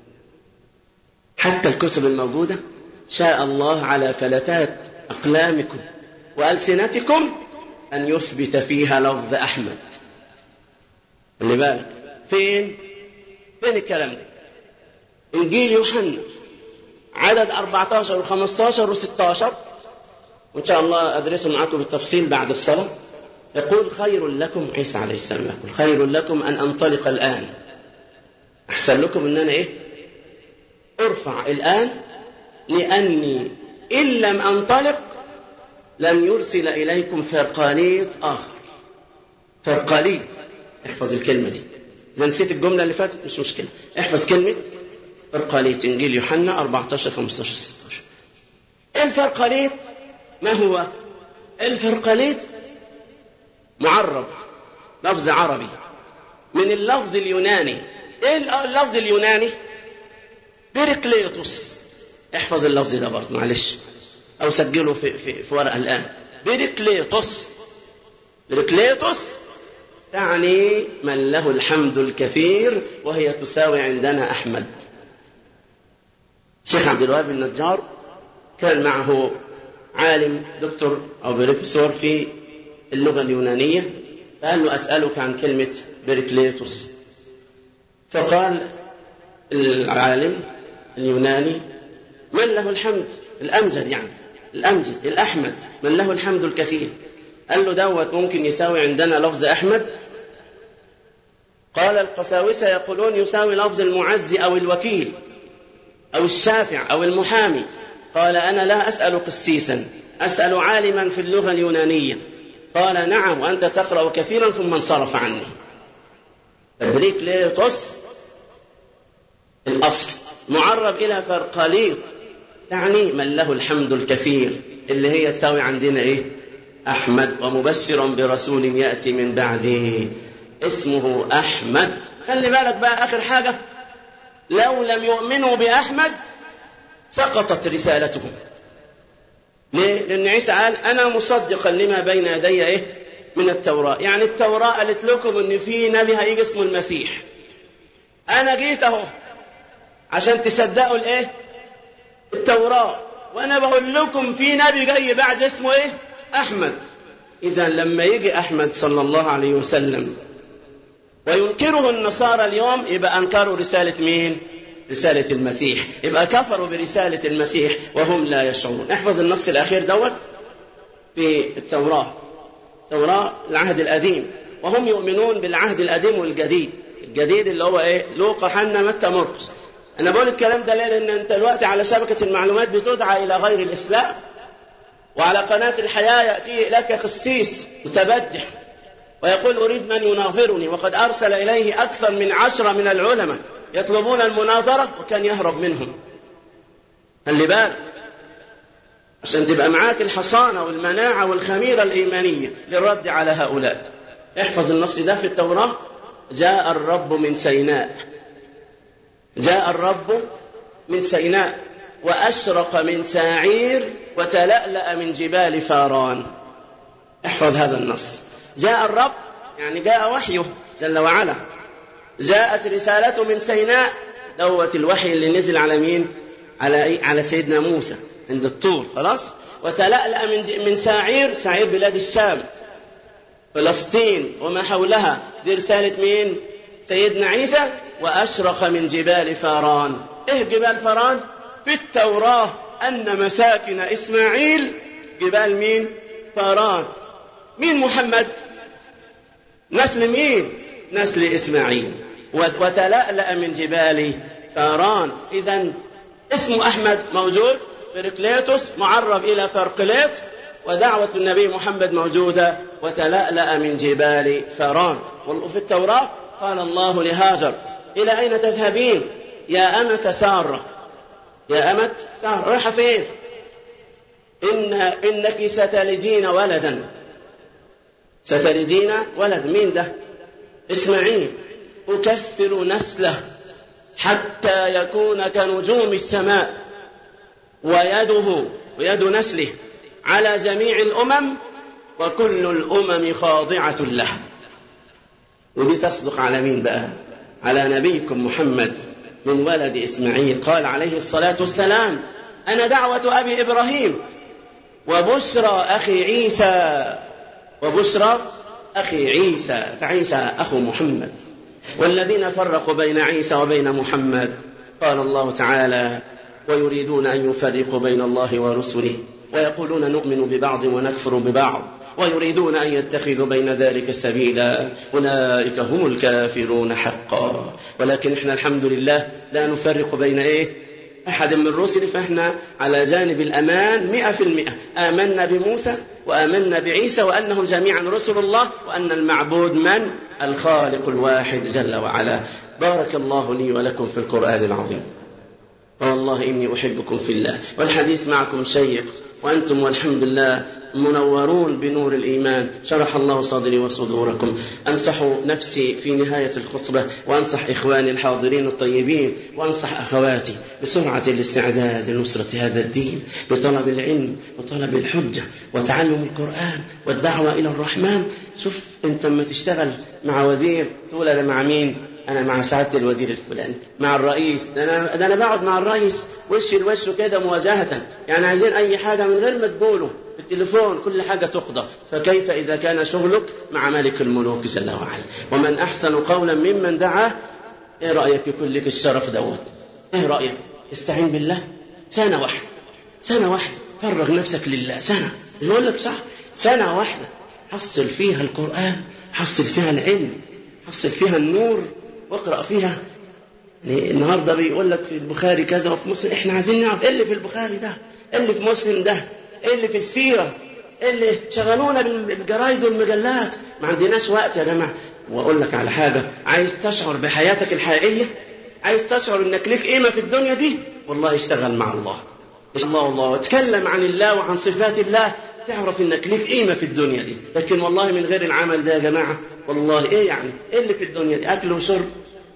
حتى الكتب الموجودة شاء الله على فلتات أقلامكم وألسنتكم أن يثبت فيها لفظ أحمد. اللي بالك فين فين الكلام ده؟ إنجيل يوحنا عدد أربعتاشر وخمستاشر وستاشر، وإن شاء الله أدرسه معكم بالتفصيل بعد الصلاة. يقول خير لكم، عيسى عليه السلام يقول خير لكم أن أنطلق الآن، أحسن لكم أن أنا إيه أرفع الآن، لأني إن لم أنطلق لن يرسل إليكم فرقاليط آخر. فرقاليط، احفظ الكلمة دي، إذا نسيت الجملة اللي فاتت مش مشكلة، احفظ كلمة فرقاليط. إنجيل يوحنا أربعتاشر خمستاشر ستاشر. الفرقاليط ما هو؟ الفرقاليط معرب، لفظ عربي من اللفظ اليوناني. ايه اللفظ اليوناني؟ بيريكليتوس. احفظ اللفظ ده برضه معلش، او سجله في, في, في ورقة الآن. بيريكليتوس. بيريكليتوس تعني من له الحمد الكثير، وهي تساوي عندنا أحمد. شيخ عبد الوهاب النجار كان معه عالم دكتور أو بروفيسور في اللغة اليونانية، فقال له أسألك عن كلمة بيريكليتوس، فقال العالم اليوناني من له الحمد الأمجد، يعني الأمجد الأحمد، من له الحمد الكثير. قال له دوت ممكن يساوي عندنا لفظ أحمد؟ قال القساوسة يقولون يساوي لفظ المعزي أو الوكيل أو الشافع أو المحامي. قال أنا لا أسأل قسيسا، أسأل عالما في اللغة اليونانية. قال نعم وأنت تقرأ كثيرا، ثم انصرف عني. بريكليتوس الأصل معرب إلى فرقاليط، تعني من له الحمد الكثير، اللي هي تساوي عندنا إيه؟ أحمد. ومبشرا برسول يأتي من بعده اسمه أحمد. خلي بالك بقى آخر حاجة، لو لم يؤمنوا بأحمد سقطت رسالتهم. ليه؟ لأن عيسى قال أنا مصدقا لما بين يدي إيه؟ من التوراة. يعني التوراة قالت لكم إن في نبي هيجي اسمه المسيح، أنا جيت أهو عشان تصدقوا الإيه؟ التوراة، وأنا بقول لكم في نبي جاي بعد اسمه إيه؟ أحمد. إذا لما يجي أحمد صلى الله عليه وسلم وينكره النصارى اليوم، يبقى أنكروا رسالة مين؟ رسالة المسيح، يبقى كفروا برسالة المسيح وهم لا يشعرون. احفظ النص الأخير دوت في التوراة، التوراة العهد القديم، وهم يؤمنون بالعهد القديم والجديد. الجديد اللي هو إيه؟ لوقا حنا متى مرقس. أنا بقول الكلام ده ليه؟ لأن أنت الوقت على شبكة المعلومات بتدعى إلى غير الإسلام، وعلى قناة الحياة يأتي لك قسيس متبجح ويقول أريد من يناظرني، وقد أرسل إليه أكثر من عشرة من العلماء يطلبون المناظرة وكان يهرب منهم. خلي بالك عشان تبقى معاك الحصانة والمناعة والخميرة الإيمانية للرد على هؤلاء. احفظ النص ده في التوراة، جاء الرب من سيناء، جاء الرب من سيناء وأشرق من ساعير وتلألأ من جبال فاران. احفظ هذا النص، جاء الرب يعني جاء وحيه جل وعلا، جاءت رسالته من سيناء، دوت الوحي اللي نزل على مين؟ على إيه؟ على سيدنا موسى عند الطور، خلاص. وتلألأ من من ساعير، ساعير بلاد الشام، فلسطين وما حولها، دي رسالة مين؟ سيدنا عيسى. وأشرق من جبال فاران. إيه جبال فاران؟ في التوراة أن مساكن إسماعيل جبال مين؟ فاران. مين محمد؟ نسل مين؟ نسل إسماعيل. وتلألأ من جبال فاران. إذن اسمه أحمد موجود، بريكليتوس معرب إلى فرقليط، ودعوة النبي محمد موجودة، وتلألأ من جبال فاران. وفي التوراة قال الله لهاجر إلى أين تذهبين يا أمة سارة؟ يا أمة سارة رايحة فين؟ إن إنك ستلدين ولدا، ستلدين ولد. مين ده؟ إسماعيل. أكثر نسله حتى يكون كنجوم السماء، ويده ويد نسله على جميع الأمم، وكل الأمم خاضعة له. ودي تصدق على مين بقى؟ على نبيكم محمد من ولد إسماعيل. قال عليه الصلاة والسلام أنا دعوة أبي إبراهيم وبشرى أخي عيسى، وبشرى أخي عيسى، فعيسى أخو محمد. والذين فرقوا بين عيسى وبين محمد. قال الله تعالى: ويريدون أن يفرقوا بين الله ورسله ويقولون نؤمن ببعض ونكفر ببعض ويريدون أن يتخذوا بين ذلك سبيلا أولئك هم الكافرون حقا. ولكن إحنا الحمد لله لا نفرق بين إيه أحد من الرسل، فإحنا على جانب الأمان مئة في المئة. آمنا بموسى وآمنا بعيسى وأنهم جميعا رسل الله، وأن المعبود من؟ الخالق الواحد جل وعلا. بارك الله لي ولكم في القرآن العظيم، والله إني أحبكم في الله، والحديث معكم شيق، وأنتم والحمد لله منورون بنور الإيمان. شرح الله صدري وصدوركم. أنصح نفسي في نهاية الخطبة، وأنصح إخواني الحاضرين الطيبين، وأنصح أخواتي بسرعة الاستعداد لنصرة هذا الدين، بطلب العلم وطلب الحجة وتعلم القرآن والدعوة إلى الرحمن. شوف أنت لما تشتغل مع وزير تقول أنا مع مين؟ أنا مع سعادة الوزير الفلاني، مع الرئيس، ده أنا, ده أنا بقعد مع الرئيس وش الوش كده مواجهة، يعني عايزين أي حاجة من غير ما تقوله بالتليفون كل حاجة تقضى. فكيف إذا كان شغلك مع ملك الملوك جل وعلا؟ ومن أحسن قولا ممن دعا. إيه رأيك يكون لك الشرف دوت؟ إيه رأيك؟ استعين بالله سنة واحدة، سنة واحدة فرغ نفسك لله، سنة يقول لك صح، سنة واحدة حصل فيها القرآن، حصل فيها العلم، حصل فيها النور، واقرأ فيها. النهاردة بيقول لك في البخاري كذا وفي مسلم، احنا عايزين نعرف ايه اللي في البخاري ده، ايه اللي في مسلم ده، ايه اللي في السيرة، ايه اللي شغلونا بالجرايد والمجلات. ما عندناش وقت يا جماعة. واقول لك على حاجة، عايز تشعر بحياتك الحقيقية، عايز تشعر انك ليك قيمة في الدنيا دي، والله اشتغل مع الله، الله والله، واتكلم عن الله وعن صفات الله، تعرف انك ليك قيمة في الدنيا دي. لكن والله من غير العمل ده يا جماعة، والله ايه يعني؟ ايه اللي في الدنيا دي؟ اكل وشرب.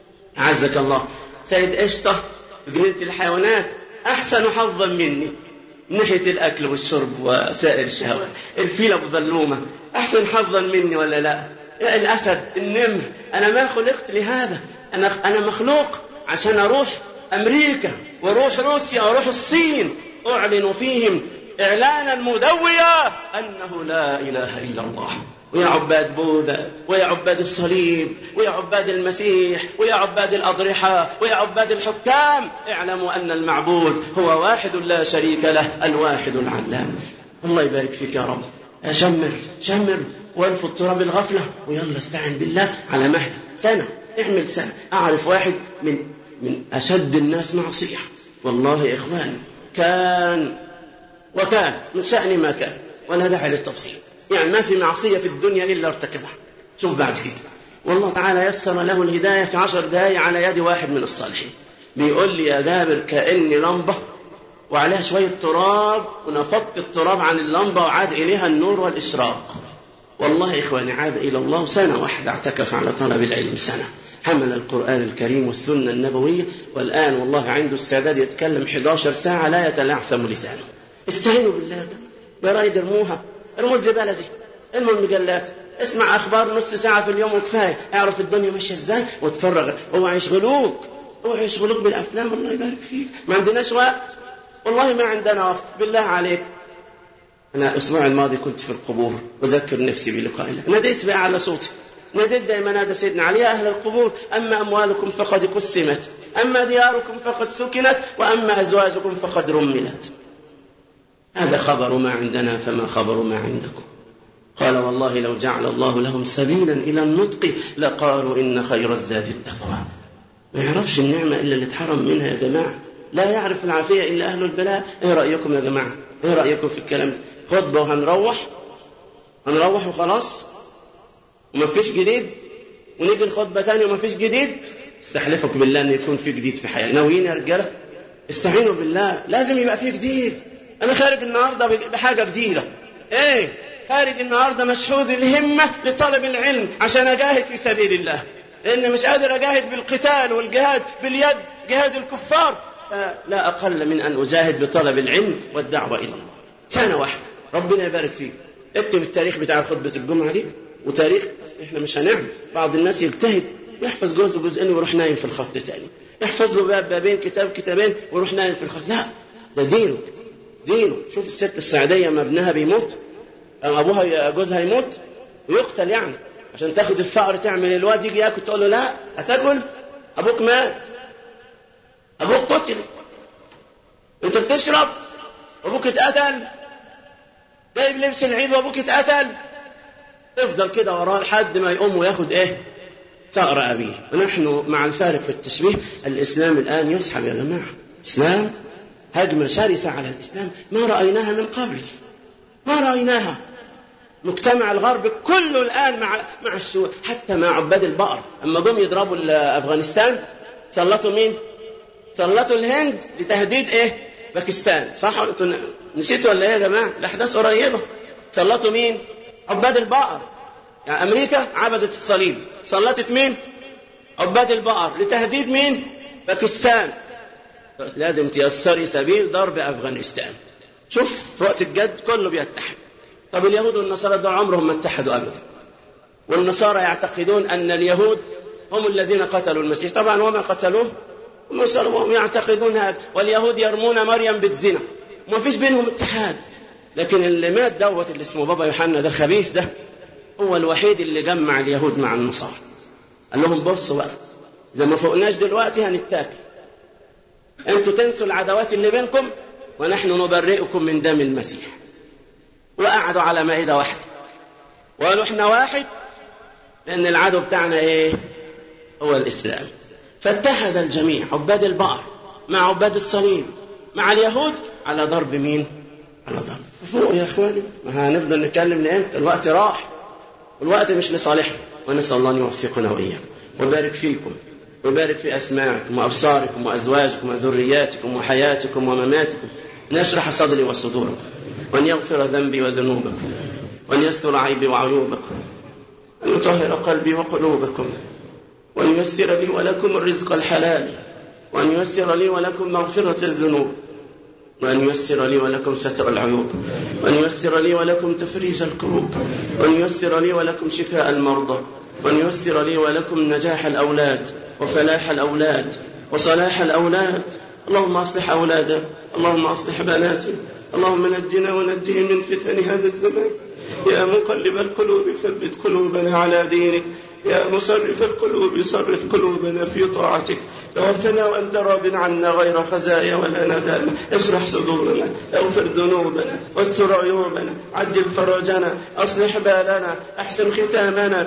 عزك الله سيد قشطة في جنينة الحيوانات أحسن حظا مني من ناحية الأكل والشرب وسائر الشهوات. الفيل أبو ظلومة أحسن حظا مني ولا لا؟ الأسد، النمر. أنا ما خلقت لهذا، أنا أنا مخلوق عشان أروح أمريكا وأروح روسيا وأروح الصين، أعلن فيهم إعلانا مدويا أنه لا إله إلا الله. ويا عباد بوذا، ويا عباد الصليب، ويا عباد المسيح، ويا عباد الأضرحة، ويا عباد الحكام، اعلموا أن المعبود هو واحد لا شريك له، الواحد العلام. الله يبارك فيك يا رب. شمر شمر وانفض تراب الغفلة، ويلا استعن بالله على مهلك. سنة، اعمل سنة. أعرف واحد من من أشد الناس معصية، والله يا إخوان، كان وكان من شأن ما كان، ولا داعي للتفصيل، يعني ما في معصية في الدنيا إلا ارتكبها. شوف بعد كده، والله تعالى يسر له الهداية في عشر دقايق على يد واحد من الصالحين. بيقول لي يا جابر كأني لمبة وعليها شوية تراب، ونفضت التراب عن اللمبة وعاد إليها النور والإشراق. والله إخواني عاد إلى الله. سنة واحدة اعتكف على طلب العلم، سنة حمل القرآن الكريم والسنة النبوية، والآن والله عنده استعداد يتكلم إحدى عشرة ساعة لا يتلعثم لسانه. استعينوا بالله. جرايد ارموها، ارموا الزبالة دي، ارموا المجلات، اسمع أخبار نص ساعة في اليوم وكفاية، اعرف الدنيا ماشية ازاي وتفرغ. اوعى يشغلوك، اوعى يشغلوك بالأفلام. الله يبارك فيك، ما عندناش وقت، والله ما عندنا وقت. بالله عليك، أنا الأسبوع الماضي كنت في القبور وذكر نفسي بلقاء الله، ناديت بقى على صوتي، ناديت زي ما نادى سيدنا علي: يا أهل القبور، أما أموالكم فقد قسمت، أما دياركم فقد سكنت، وأما أزواجكم فقد رملت. هذا خبر ما عندنا، فما خبر ما عندكم؟ قال: والله لو جعل الله لهم سبيلا إلى النطق لقالوا إن خير الزاد التقوى. ما يعرفش النعمة إلا اللي اتحرم منها يا جماعة، لا يعرف العافية إلا أهل البلاء. إيه رأيكم يا جماعة؟ إيه رأيكم في الكلام ده؟ خطبة وهنروح، هنروح وخلاص وما فيش جديد، ونيجي الخطبة تاني وما فيش جديد. استحلفك بالله أن يكون في جديد في حياتنا. ناويين يا رجالة؟ استعينوا بالله، لازم يبقى فيه جديد. أنا خارج النهاردة بحاجة جديدة. إيه؟ خارج النهاردة مشحوذ الهمة لطلب العلم عشان أجاهد في سبيل الله، لأن مش قادر أجاهد بالقتال والجهاد باليد، جهاد الكفار، لا أقل من أن أجاهد بطلب العلم والدعوة إلى الله. سنة واحدة، ربنا يبارك فيك. اكتب التاريخ بتاع خطبة الجمعة دي وتاريخ. إحنا مش هنعمل، بعض الناس يجتهد يحفظ جزء جزئين ويروح نايم في الخط تاني، يحفظ له باب بابين كتاب كتابين ويروح نايم في الخط. لا، ده دينه دينه. شوف الست السعدية ما ابنها بيموت، أو أبوها جوزها يموت ويقتل، يعني عشان تاخد الثأر تعمل الواد يجي ياكل تقول له لا هتاكل، ابوك مات، ابوك قتل، انت بتشرب، ابوك اتقتل، جايب لبس العيد وابوك اتقتل، افضل كده وراه لحد ما يقوم وياخد ايه؟ ثأر ابيه. ونحن مع الفارق في التشبيه، الاسلام الان يسحب يا جماعه، اسلام هجمه شرسه على الاسلام ما رايناها من قبل، ما رايناها. مجتمع الغرب كله الان مع مع السوء، حتى مع عباد البقر. اما جم يضربوا افغانستان سلطوا مين؟ سلطوا الهند لتهديد ايه؟ باكستان. صح؟ انتوا نسيتوا ولا ايه يا جماعه؟ الاحداث قريبه. سلطوا مين؟ عباد البقر. يعني امريكا عبدت الصليب، سلطت مين؟ عباد البقر لتهديد مين؟ باكستان. لازم تيسري سبيل ضرب افغانستان. شوف في وقت الجد كله بيتحد. طب اليهود والنصارى دول عمرهم ما اتحدوا ابدا. والنصارى يعتقدون ان اليهود هم الذين قتلوا المسيح، طبعا وما قتلوه، هم يعتقدون هذا. واليهود يرمون مريم بالزنا، وما فيش بينهم اتحاد. لكن اللي مات دوت اللي اسمه بابا يوحنا ده الخبيث ده هو الوحيد اللي جمع اليهود مع النصارى. قال لهم بصوا بقى، إذا ما فوقناش دلوقتي هنتاكل. انتوا تنسوا العداوات اللي بينكم ونحن نبرئكم من دم المسيح. وقعدوا على مائدة واحدة وقالوا احنا واحد، لأن العدو بتاعنا ايه؟ هو الإسلام. فاتحد الجميع، عباد البقر مع عباد الصليب مع اليهود، على ضرب مين؟ على ضرب فوق يا اخواني. ما هنفضل نتكلم لامتى؟ الوقت راح، والوقت مش لصالحنا. ونسأل الله أن يوفقنا وإياكم ويبارك فيكم ويبارك في أسماعكم وأبصاركم وأزواجكم وذرياتكم وحياتكم ومماتكم، أن يشرح صدري وصدوركم، وأن يغفر ذنبي وذنوبكم، وأن يستر عيبي وعيوبكم، أن يطهر قلبي وقلوبكم، وأن ييسر لي ولكم الرزق الحلال، وأن ييسر لي ولكم مغفرة الذنوب، وأن ييسر لي ولكم ستر العيوب، وأن ييسر لي ولكم تفريج الكروب، وأن ييسر لي ولكم شفاء المرضى، وأن ييسر لي ولكم نجاح الأولاد وفلاح الأولاد وصلاح الأولاد. اللهم أصلح أولادنا، اللهم أصلح بناتنا، اللهم نجنا ونجهم من فتن هذا الزمان. يا مقلب القلوب ثبت قلوبنا على دينك، يا مصرف القلوب صرف قلوبنا في طاعتك. توفنا وأنت راض عنا غير خزايا ولا ندامة. اشرح صدورنا، اغفر ذنوبنا، واستر عيوبنا، عجل فرجنا، أصلح بالنا، أحسن ختامنا،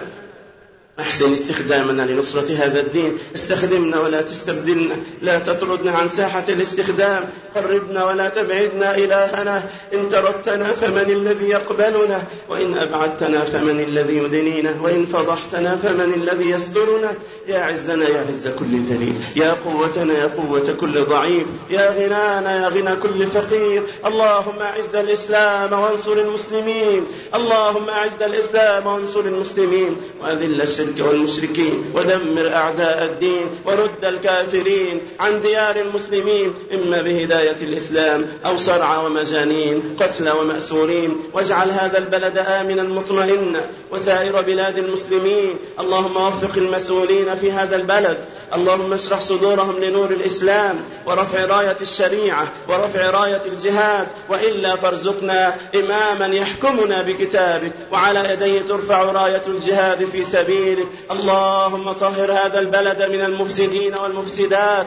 أحسن استخدامنا لنصرة هذا الدين. استخدمنا ولا تستبدلنا، لا تطردنا عن ساحة الاستخدام، قربنا ولا تبعدنا إلهنا. إن تردتنا فمن الذي يقبلنا، وإن أبعدتنا فمن الذي يدنينا، وإن فضحتنا فمن الذي يسترنا. يا عزنا يا عز كل ذليل، يا قوتنا يا قوة كل ضعيف، يا غنانا يا غنى كل فقير. اللهم أعز الإسلام وانصر المسلمين، اللهم أعز الإسلام وانصر المسلمين، وأذل الشرك والمشركين، ودمر أعداء الدين، ورد الكافرين عن ديار المسلمين، إما بهداية الإسلام أو صرع ومجانين، قتلى ومأسورين. واجعل هذا البلد آمنا مطمئنا وسائر بلاد المسلمين. اللهم وفق المسؤولين في هذا البلد، اللهم اشرح صدورهم لنور الإسلام ورفع راية الشريعة ورفع راية الجهاد، وإلا فارزقنا إماما يحكمنا بكتابك وعلى يديه ترفع راية الجهاد في سبيلك. اللهم طهر هذا البلد من المفسدين والمفسدات.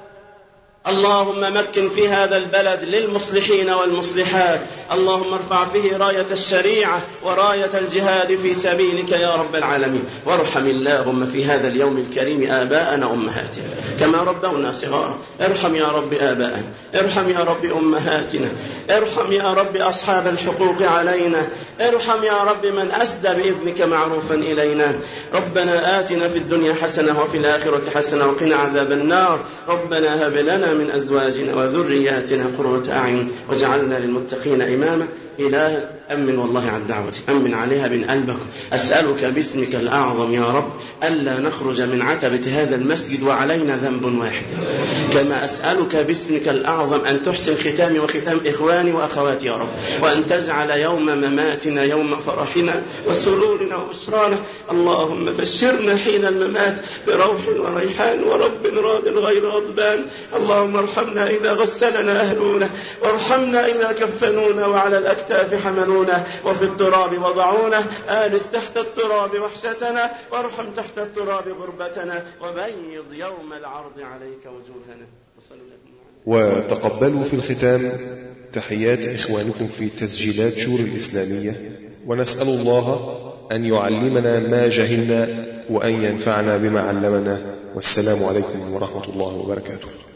اللهم مكن في هذا البلد للمصلحين والمصلحات. اللهم ارفع فيه راية الشريعة وراية الجهاد في سبيلك يا رب العالمين. وارحم اللهم في هذا اليوم الكريم آباءنا أمهاتنا كما ربونا صغارا. ارحم يا رب آباءنا، ارحم يا رب أمهاتنا، ارحم يا رب أصحاب الحقوق علينا، ارحم يا رب من أسدى بإذنك معروفا إلينا. ربنا آتنا في الدنيا حسنة وفي الآخرة حسنة وقنا عذاب النار. ربنا هب لنا من أزواجنا وذرياتنا قرة أعين واجعلنا للمتقين إماما. إله أمن والله عن دعوتي، أمن عليها من قلبك. أسألك باسمك الأعظم يا رب ألا نخرج من عتبة هذا المسجد وعلينا ذنب واحد، كما أسألك باسمك الأعظم أن تحسن ختامي وختام إخواني وأخواتي يا رب، وأن تجعل يوم مماتنا يوم فرحنا وسرورنا وبشرانا. اللهم بشرنا حين الممات بروح وريحان ورب راض غير غضبان. اللهم ارحمنا إذا غسلنا أهلنا، وارحمنا إذا كفنونا وعلى الأكتاف الأكتاف حملونا وفي التراب وضعونا. آنس تحت التراب وحشتنا وارحم تحت التراب غربتنا وبيض يوم العرض عليك وجوهنا. وتقبلوا في الختام تحيات إخوانكم في تسجيلات شور الإسلامية، ونسأل الله أن يعلمنا ما جهلنا وأن ينفعنا بما علمنا. والسلام عليكم ورحمة الله وبركاته.